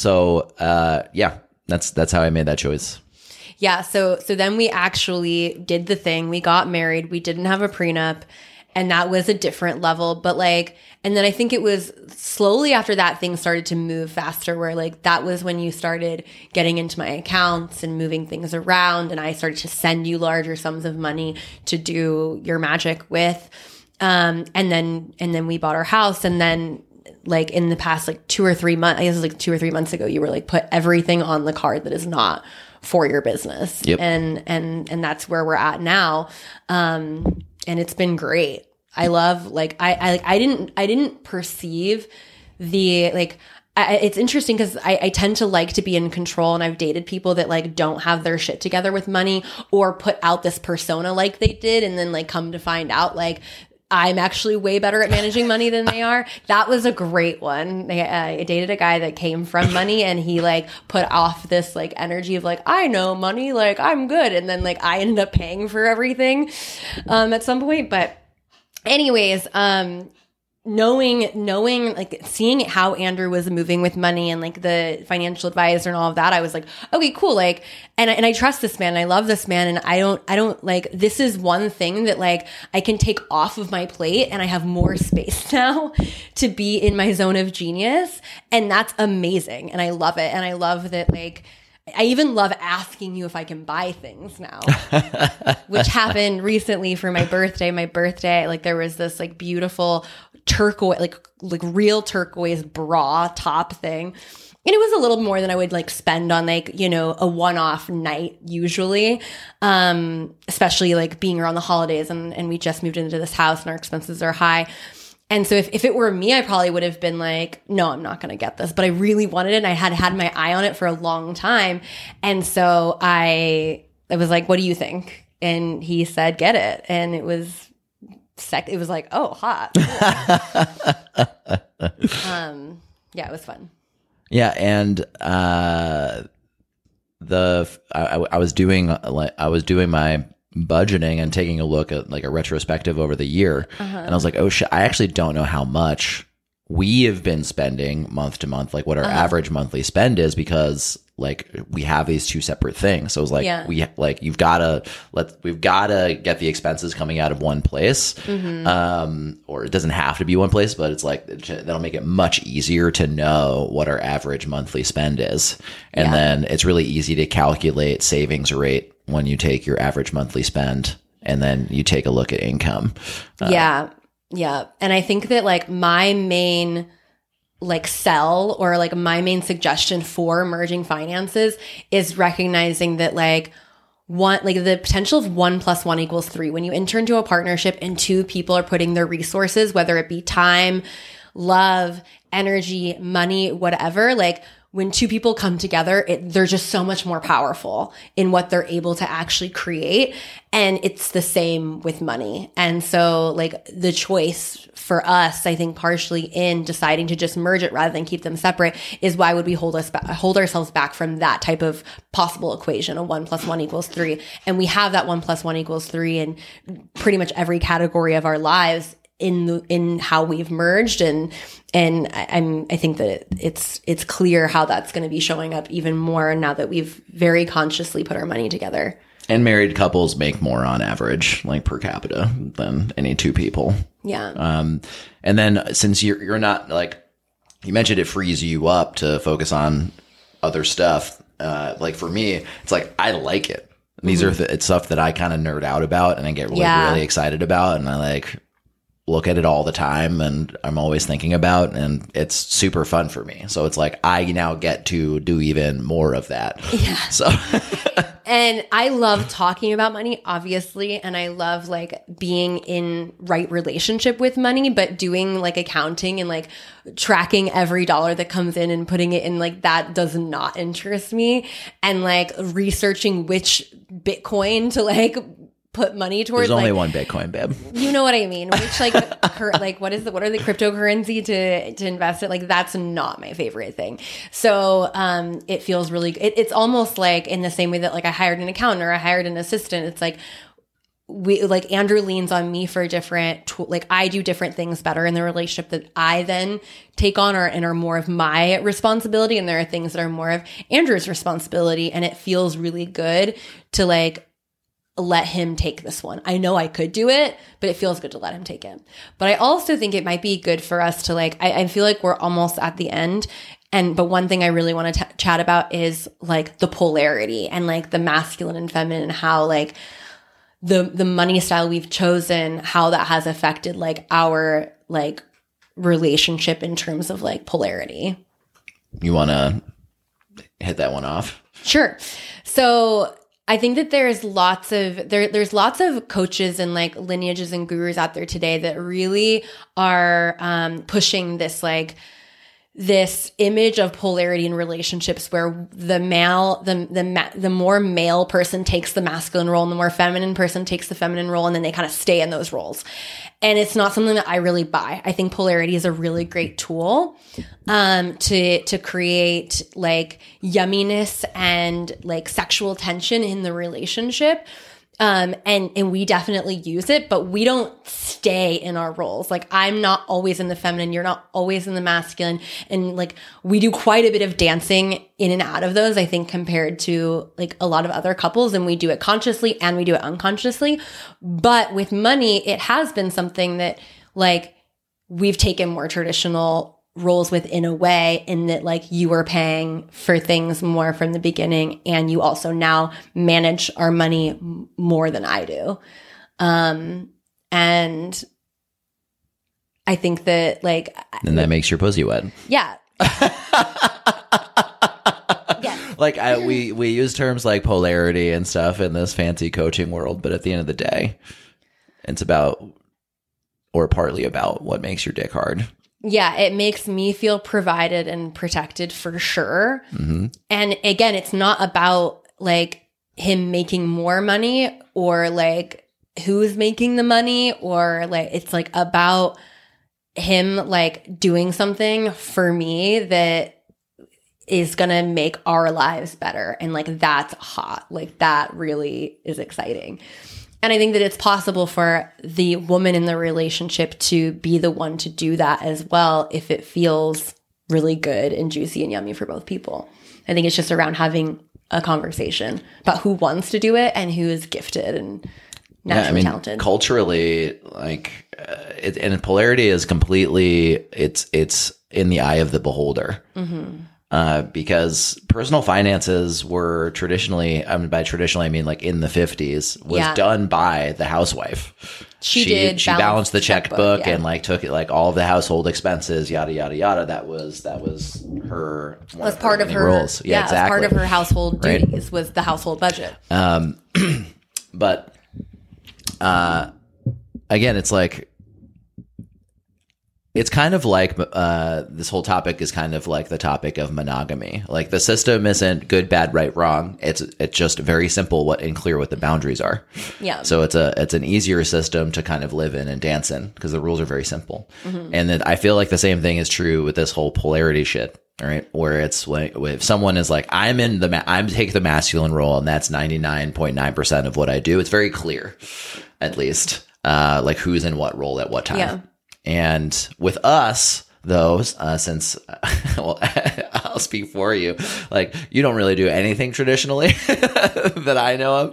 So uh, yeah, that's that's how I made that choice. Yeah. So so then we actually did the thing. We got married. We didn't have a prenup. And that was a different level. But like, and then I think it was slowly after that things started to move faster, where like that was when you started getting into my accounts and moving things around. And I started to send you larger sums of money to do your magic with. Um, and then, and then we bought our house. And then like in the past, like two or three months, I guess it was like two or three months ago, you were like, put everything on the card that is not for your business. Yep. And, and, and that's where we're at now. Um, And it's been great. I love, like, I, I, like, I didn't, I didn't perceive the, like, I, it's interesting because I, I tend to like to be in control, and I've dated people that like don't have their shit together with money, or put out this persona like they did, and then like come to find out like I'm actually way better at managing money than they are. That was a great one. I, I dated a guy that came from money, and he like put off this like energy of like, I know money, like I'm good. And then like I ended up paying for everything um, at some point. But anyways, um, knowing, knowing, like seeing how Andrew was moving with money and like the financial advisor and all of that, I was like, okay, cool. Like, and I, and I trust this man, and I love this man. And I don't, I don't like, this is one thing that like I can take off of my plate, and I have more space now to be in my zone of genius. And that's amazing. And I love it. And I love that, like, I even love asking you if I can buy things now, which happened recently for my birthday. My birthday, like there was this like beautiful turquoise, like, like real turquoise bra top thing. And it was a little more than I would like spend on like, you know, a one-off night usually, um, especially like being around the holidays and, and we just moved into this house and our expenses are high. And so if, if it were me, I probably would have been like, no, I'm not going to get this. But I really wanted it. And I had had my eye on it for a long time. And so I, I was like, what do you think? And he said, get it. And it was sec- It was like, oh, hot. um, yeah, it was fun. Yeah, and uh, the I, I was doing like I was doing my budgeting and taking a look at like a retrospective over the year, uh-huh. and I was like, oh shit, I actually don't know how much we have been spending month to month, like what our uh-huh. average monthly spend is, because like we have these two separate things. So it's like yeah. we like you've got to let we've got to get the expenses coming out of one place, mm-hmm. um, or it doesn't have to be one place, but it's like that'll make it much easier to know what our average monthly spend is, and yeah. then it's really easy to calculate savings rate when you take your average monthly spend and then you take a look at income. Uh, yeah, yeah, and I think that like my main like sell or like my main suggestion for merging finances is recognizing that like one, like the potential of one plus one equals three. When you enter into a partnership and two people are putting their resources, whether it be time, love, energy, money, whatever, like when two people come together, it, they're just so much more powerful in what they're able to actually create. And it's the same with money. And so like the choice for us, I think partially in deciding to just merge it rather than keep them separate is why would we hold us ba- hold ourselves back from that type of possible equation, a one plus one equals three. And we have that one plus one equals three in pretty much every category of our lives in the, in how we've merged. And, and I, I'm, I think that it's, it's clear how that's going to be showing up even more now that we've very consciously put our money together. And married couples make more on average, like per capita, than any two people. Yeah. Um, and then since you're, you're not like, you mentioned it frees you up to focus on other stuff. Uh, like for me, it's like, I like it. These mm-hmm. are th- it's stuff that I kind of nerd out about and I get really, yeah. really excited about. And I like, look at it all the time and I'm always thinking about, and it's super fun for me. So it's like I now get to do even more of that. Yeah. So and I love talking about money, obviously, and I love like being in right relationship with money, but doing like accounting and like tracking every dollar that comes in and putting it in, like that does not interest me. And like researching which Bitcoin to like put money towards. There's only like, one Bitcoin, babe. You know what I mean? Which like, cur- like what is the, what are the cryptocurrency to, to invest in? Like that's not my favorite thing. So, um, it feels really, it, it's almost like in the same way that like I hired an accountant or I hired an assistant. It's like, we like Andrew leans on me for different, tool, like I do different things better in the relationship that I then take on or, and are more of my responsibility. And there are things that are more of Andrew's responsibility. And it feels really good to like, let him take this one. I know I could do it, but it feels good to let him take it. But I also think it might be good for us to like, I, I feel like we're almost at the end. And, but one thing I really want to t- chat about is like the polarity and like the masculine and feminine and how like the, the money style we've chosen, how that has affected like our like relationship in terms of like polarity. You want to hit that one off? Sure. So I think that there's lots of there there's lots of coaches and like lineages and gurus out there today that really are um, pushing this like this image of polarity in relationships where the male the the ma- the more male person takes the masculine role and the more feminine person takes the feminine role, and then they kind of stay in those roles. And it's not something that I really buy. I think polarity is a really great tool um, to to create like yumminess and like sexual tension in the relationship. Um, and, and we definitely use it, but we don't stay in our roles. Like I'm not always in the feminine. You're not always in the masculine. And like we do quite a bit of dancing in and out of those, I think, compared to like a lot of other couples. And we do it consciously and we do it unconsciously. But with money, it has been something that like we've taken more traditional roles within a way, in that like you are paying for things more from the beginning, and you also now manage our money m- more than I do. Um, and I think that like, And that makes your pussy wet. yeah. Like I, we, we use terms like polarity and stuff in this fancy coaching world, but at the end of the day, it's about, or partly about, what makes your dick hard. Yeah, it makes me feel provided and protected for sure. Mm-hmm. And again, it's not about like him making more money or like who's making the money, or like it's like about him like doing something for me that is going to make our lives better. And like, that's hot. Like that really is exciting. And I think that it's possible for the woman in the relationship to be the one to do that as well if it feels really good and juicy and yummy for both people. I think it's just around having a conversation about who wants to do it and who is gifted and naturally yeah, I mean, talented. Culturally, like, uh, it, and polarity is completely, it's it's in the eye of the beholder. Mm-hmm. Uh, because personal finances were traditionally, I mean, by traditionally, I mean like in the fifties, was Yeah. done by the housewife. She did She balance balanced the the checkbook, checkbook, yeah. and like took it, like all of the household expenses, yada, yada, yada. That was, that was her. One As part of many her, roles. yeah, Yeah, exactly. as part of her household Right. duties was the household budget. Um, but, uh, again, it's like, it's kind of like, uh, this whole topic is kind of like the topic of monogamy. Like the system isn't good, bad, right, wrong. It's, it's just very simple what and clear what the boundaries are. Yeah. So it's a, it's an easier system to kind of live in and dance in because the rules are very simple. Mm-hmm. And then I feel like the same thing is true with this whole polarity shit. All right. Where it's like, if someone is like, I'm in the, ma- I'm taking the masculine role and that's ninety-nine point nine percent of what I do. It's very clear, at least, uh, like who's in what role at what time. Yeah. And with us, though, uh, since, well, I'll speak for you, like you don't really do anything traditionally that I know of.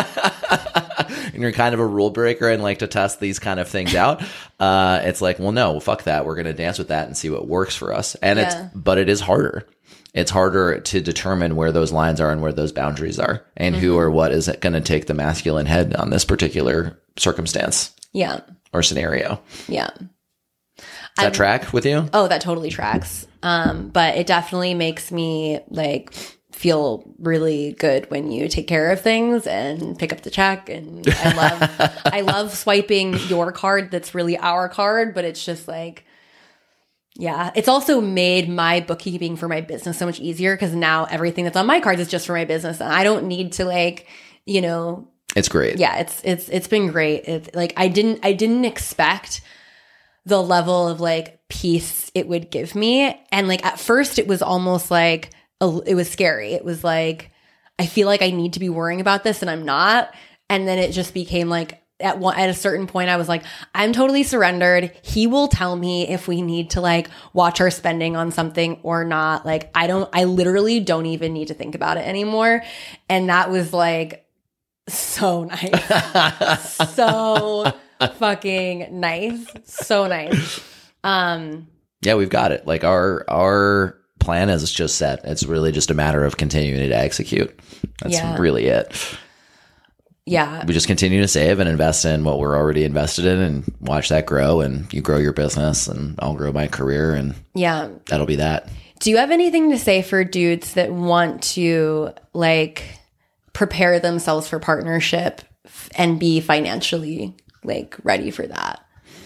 And you're kind of a rule breaker and like to test these kind of things out. Uh, it's like, well, no, fuck that. We're going to dance with that and see what works for us. And Yeah. it's, but it is harder. It's harder to determine where those lines are and where those boundaries are and Mm-hmm. who or what is going to take the masculine head on this particular circumstance yeah. or scenario. Yeah. Does that track with you? Oh, that totally tracks. Um, but it definitely makes me like feel really good when you take care of things and pick up the check. And I love, I love swiping your card. That's really our card, but it's just like, yeah, it's also made my bookkeeping for my business so much easier because now everything that's on my cards is just for my business, and I don't need to like, you know, It's great. yeah, it's it's it's been great. It, like I didn't I didn't expect the level of like peace it would give me, and like at first it was almost like a, it was scary. It was like I feel like I need to be worrying about this and I'm not, and then it just became like at one at a certain point I was like, I'm totally surrendered. He will tell me if we need to like watch our spending on something or not. Like I don't I literally don't even need to think about it anymore, and that was like so nice. So fucking nice. So nice. Um Yeah, we've got it. Like our our plan is just set. It's really just a matter of continuing to execute. That's Yeah. really it. yeah. We just continue to save and invest in what we're already invested in and watch that grow, and you grow your business and I'll grow my career, and Yeah. that'll be that. Do you have anything to say for dudes that want to like prepare themselves for partnership f- and be financially like ready for that?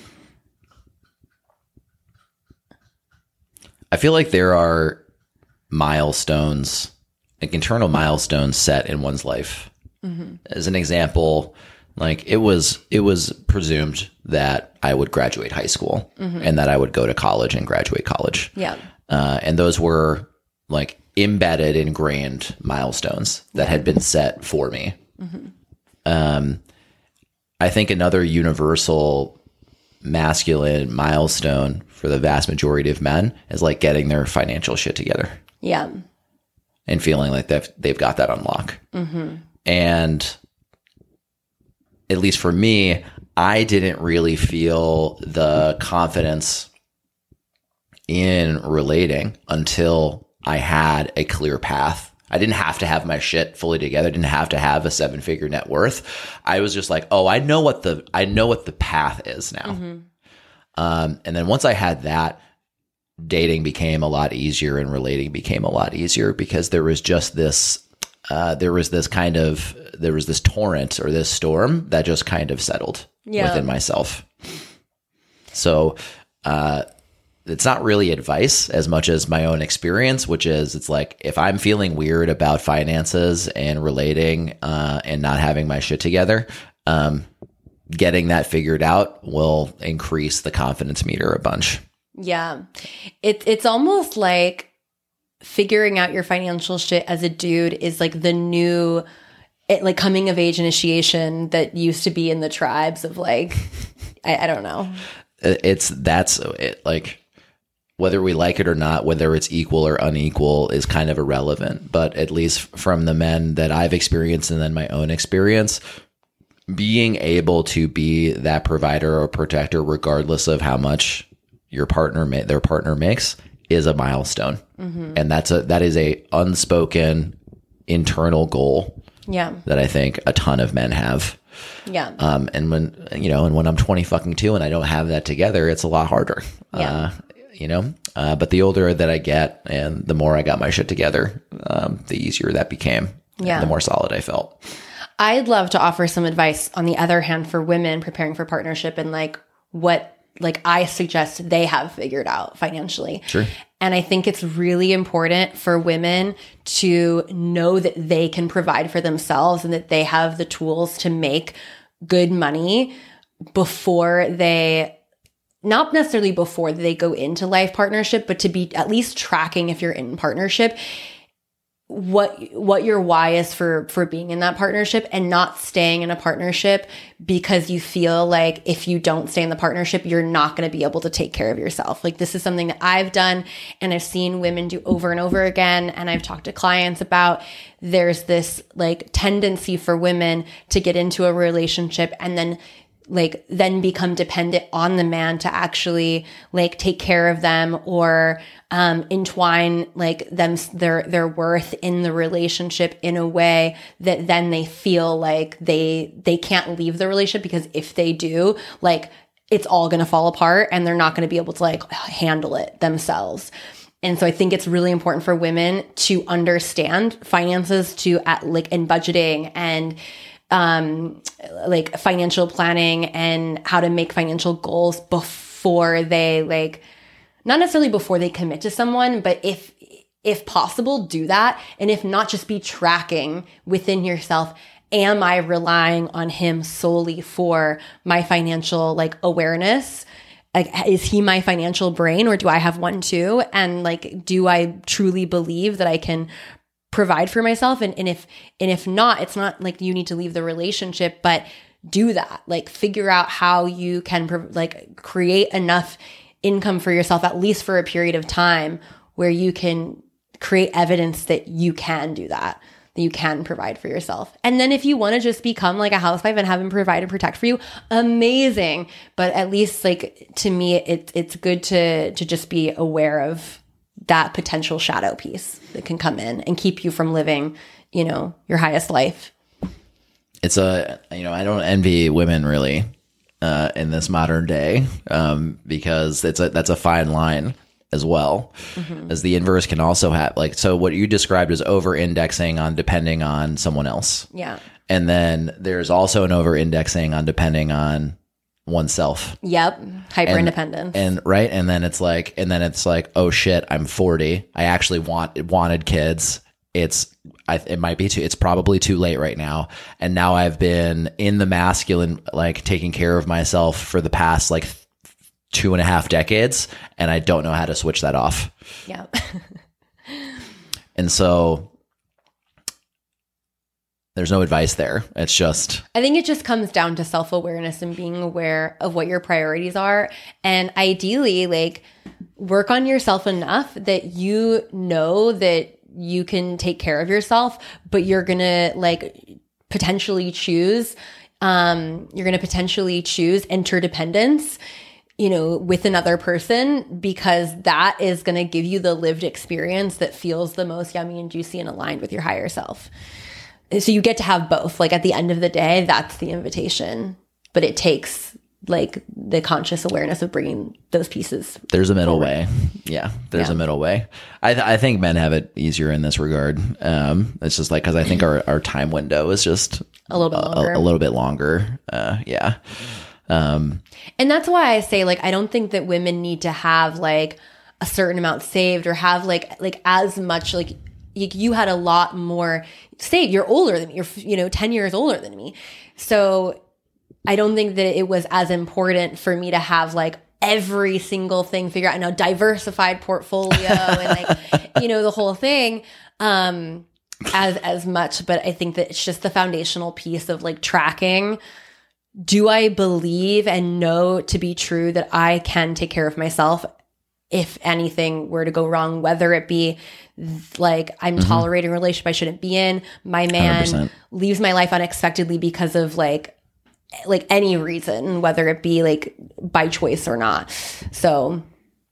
I feel like there are milestones, like internal milestones set in one's life. Mm-hmm. As an example, like it was, it was presumed that I would graduate high school mm-hmm. and that I would go to college and graduate college. Yeah. Uh, and those were like embedded, ingrained milestones that had been set for me. Mm-hmm. Um, I think another universal masculine milestone for the vast majority of men is like getting their financial shit together. Yeah. And feeling like they've, they've got that on lock. Mm-hmm. And at least for me, I didn't really feel the confidence in relating until I had a clear path. I didn't have to have my shit fully together. I didn't have to have a seven figure net worth. I was just like, oh, I know what the, I know what the path is now. Mm-hmm. Um, and then once I had that, dating became a lot easier and relating became a lot easier because there was just this, uh, there was this kind of, there was this torrent or this storm that just kind of settled yeah. within myself. So, uh, it's not really advice as much as my own experience, which is it's like if I'm feeling weird about finances and relating uh, and not having my shit together, um, getting that figured out will increase the confidence meter a bunch. Yeah. It, it's almost like figuring out your financial shit as a dude is like the new it, like coming of age initiation that used to be in the tribes of like, I, I don't know. It's that's it, like, whether we like it or not, whether it's equal or unequal is kind of irrelevant. But at least from the men that I've experienced and then my own experience, being able to be that provider or protector, regardless of how much your partner, ma- their partner makes, is a milestone. Mm-hmm. And that's a, that is a unspoken internal goal. Yeah. That I think a ton of men have. Yeah. Um, and when, you know, and when I'm twenty fucking two and I don't have that together, it's a lot harder. Yeah. Uh, you know, uh, but the older that I get and the more I got my shit together, um, the easier that became. Yeah. The more solid I felt. I'd love to offer some advice on the other hand for women preparing for partnership and like what like I suggest they have figured out financially. Sure. And I think it's really important for women to know that they can provide for themselves and that they have the tools to make good money before they, not necessarily before they go into life partnership, but to be at least tracking if you're in partnership, what what your why is for for being in that partnership and not staying in a partnership because you feel like if you don't stay in the partnership, you're not going to be able to take care of yourself. Like this is something that I've done and I've seen women do over and over again. And I've talked to clients about there's this like tendency for women to get into a relationship and then like then become dependent on the man to actually like take care of them or um, entwine like them their their worth in the relationship in a way that then they feel like they they can't leave the relationship because if they do, like it's all going to fall apart and they're not going to be able to like handle it themselves. And so I think it's really important for women to understand finances to at like in budgeting and um, like financial planning and how to make financial goals before they like, not necessarily before they commit to someone, but if, if possible, do that. And if not, just be tracking within yourself. Am I relying on him solely for my financial like awareness? Like, is he my financial brain or do I have one too? And like, do I truly believe that I can provide for myself? And, and if, and if not, it's not like you need to leave the relationship, but do that, like figure out how you can like create enough income for yourself, at least for a period of time where you can create evidence that you can do that, that you can provide for yourself. And then if you want to just become like a housewife and have him provide and protect for you, amazing. But at least like to me, it, it's good to, to just be aware of that potential shadow piece that can come in and keep you from living, you know, your highest life. It's a, you know, I don't envy women really uh, in this modern day um, because it's a, that's a fine line as well. Mm-hmm. As the inverse can also have like, so what you described is over indexing on depending on someone else. Yeah. And then there's also an over indexing on depending on oneself. Yep. Hyper independence. And, and right. And then it's like, and then it's like, oh shit, I'm forty. I actually want, wanted kids. It's, I, it might be too, it's probably too late right now. And now I've been in the masculine, like taking care of myself for the past like two and a half decades. And I don't know how to switch that off. Yeah. And so there's no advice there. It's just, I think it just comes down to self-awareness and being aware of what your priorities are. And ideally, like work on yourself enough that you know that you can take care of yourself, but you're going to like potentially choose, um, you're going to potentially choose interdependence, you know, with another person, because that is going to give you the lived experience that feels the most yummy and juicy and aligned with your higher self. So you get to have both. Like at the end of the day, that's the invitation, but it takes like the conscious awareness of bringing those pieces. There's a middle forward. way. Yeah, there's Yeah. a middle way. I th- I think men have it easier in this regard. Um, it's just like, cause I think our, our time window is just A little bit longer. a, a little bit longer. Uh, yeah. Um, And that's why I say, like, I don't think that women need to have like a certain amount saved or have like like as much like you, you had a lot more saved. You're older than me. You're you know ten years older than me. So I don't think that it was as important for me to have like every single thing figured out. Now, diversified portfolio and like you know the whole thing. Um, as as much, but I think that it's just the foundational piece of like tracking. Do I believe and know to be true that I can take care of myself if anything were to go wrong, whether it be like I'm mm-hmm. tolerating a relationship I shouldn't be in, my man one hundred percent leaves my life unexpectedly because of like like any reason, whether it be like by choice or not. So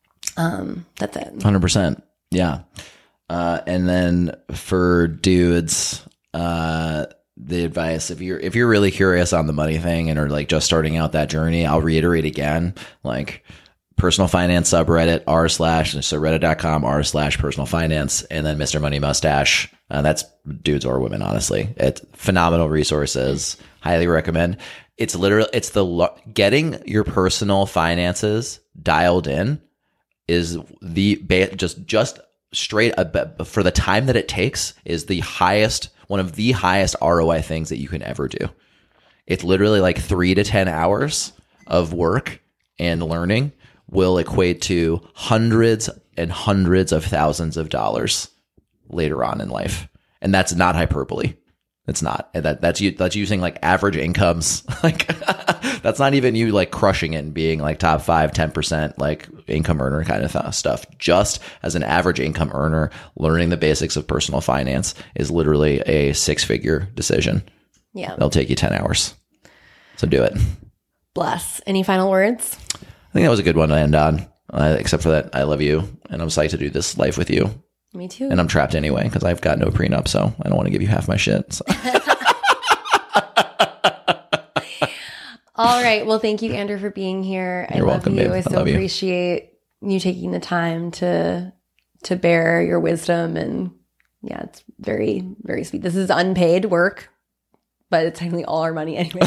um that's it. one hundred percent. Yeah. Uh, and then for dudes, uh, the advice, if you're if you're really curious on the money thing and are like just starting out that journey, I'll reiterate again, like personal finance subreddit r slash so reddit dot com r slash personal finance, and then Mister Money Mustache. Uh, that's dudes or women, honestly. It's phenomenal resources. Highly recommend. It's literally it's the lo- getting your personal finances dialed in is the ba- just just straight up for the time that it takes is the highest. One of the highest R O I things that you can ever do. It's literally like three to ten hours of work and learning will equate to hundreds and hundreds of thousands of dollars later on in life. And that's not hyperbole. It's not. And that that's you that's using like average incomes. Like that's not even you like crushing it and being like top five, ten percent like income earner kind of th- stuff. Just as an average income earner, learning the basics of personal finance is literally a six figure decision. Yeah. It'll take you ten hours. So do it. Bless. Any final words? I think that was a good one to end on. Uh, except for that, I love you and I'm psyched to do this life with you. Me too. And I'm trapped anyway because I've got no prenup, so I don't want to give you half my shit. So. All right. Well, thank you, Andrew, for being here. You're I love welcome, you. babe. I I so love you. appreciate you taking the time to to bear your wisdom, and yeah, it's very, very sweet. This is unpaid work, but it's technically all our money anyway.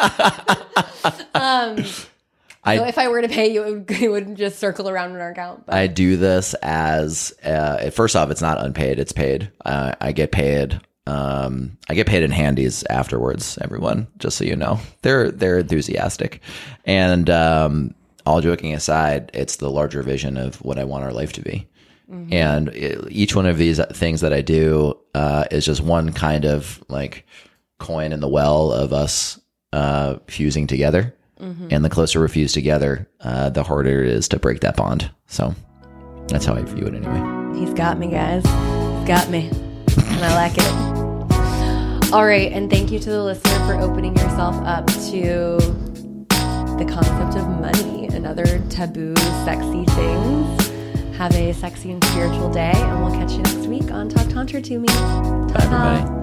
um, I, so if I were to pay you, it would, it would just circle around in our account. But. I do this as uh, first off, it's not unpaid; it's paid. Uh, I get paid. Um, I get paid in handies afterwards. Everyone, just so you know, they're they're enthusiastic, and um, all joking aside, it's the larger vision of what I want our life to be. Mm-hmm. And it, each one of these things that I do uh, is just one kind of like coin in the well of us uh, fusing together. Mm-hmm. And the closer we're fused together, uh, the harder it is to break that bond. So that's how I view it anyway. He's got me, guys. He's got me. And I like it. All right. And thank you to the listener for opening yourself up to the concept of money and other taboo, sexy things. Have a sexy and spiritual day. And we'll catch you next week on Talk Tantra to Me. Bye, everybody.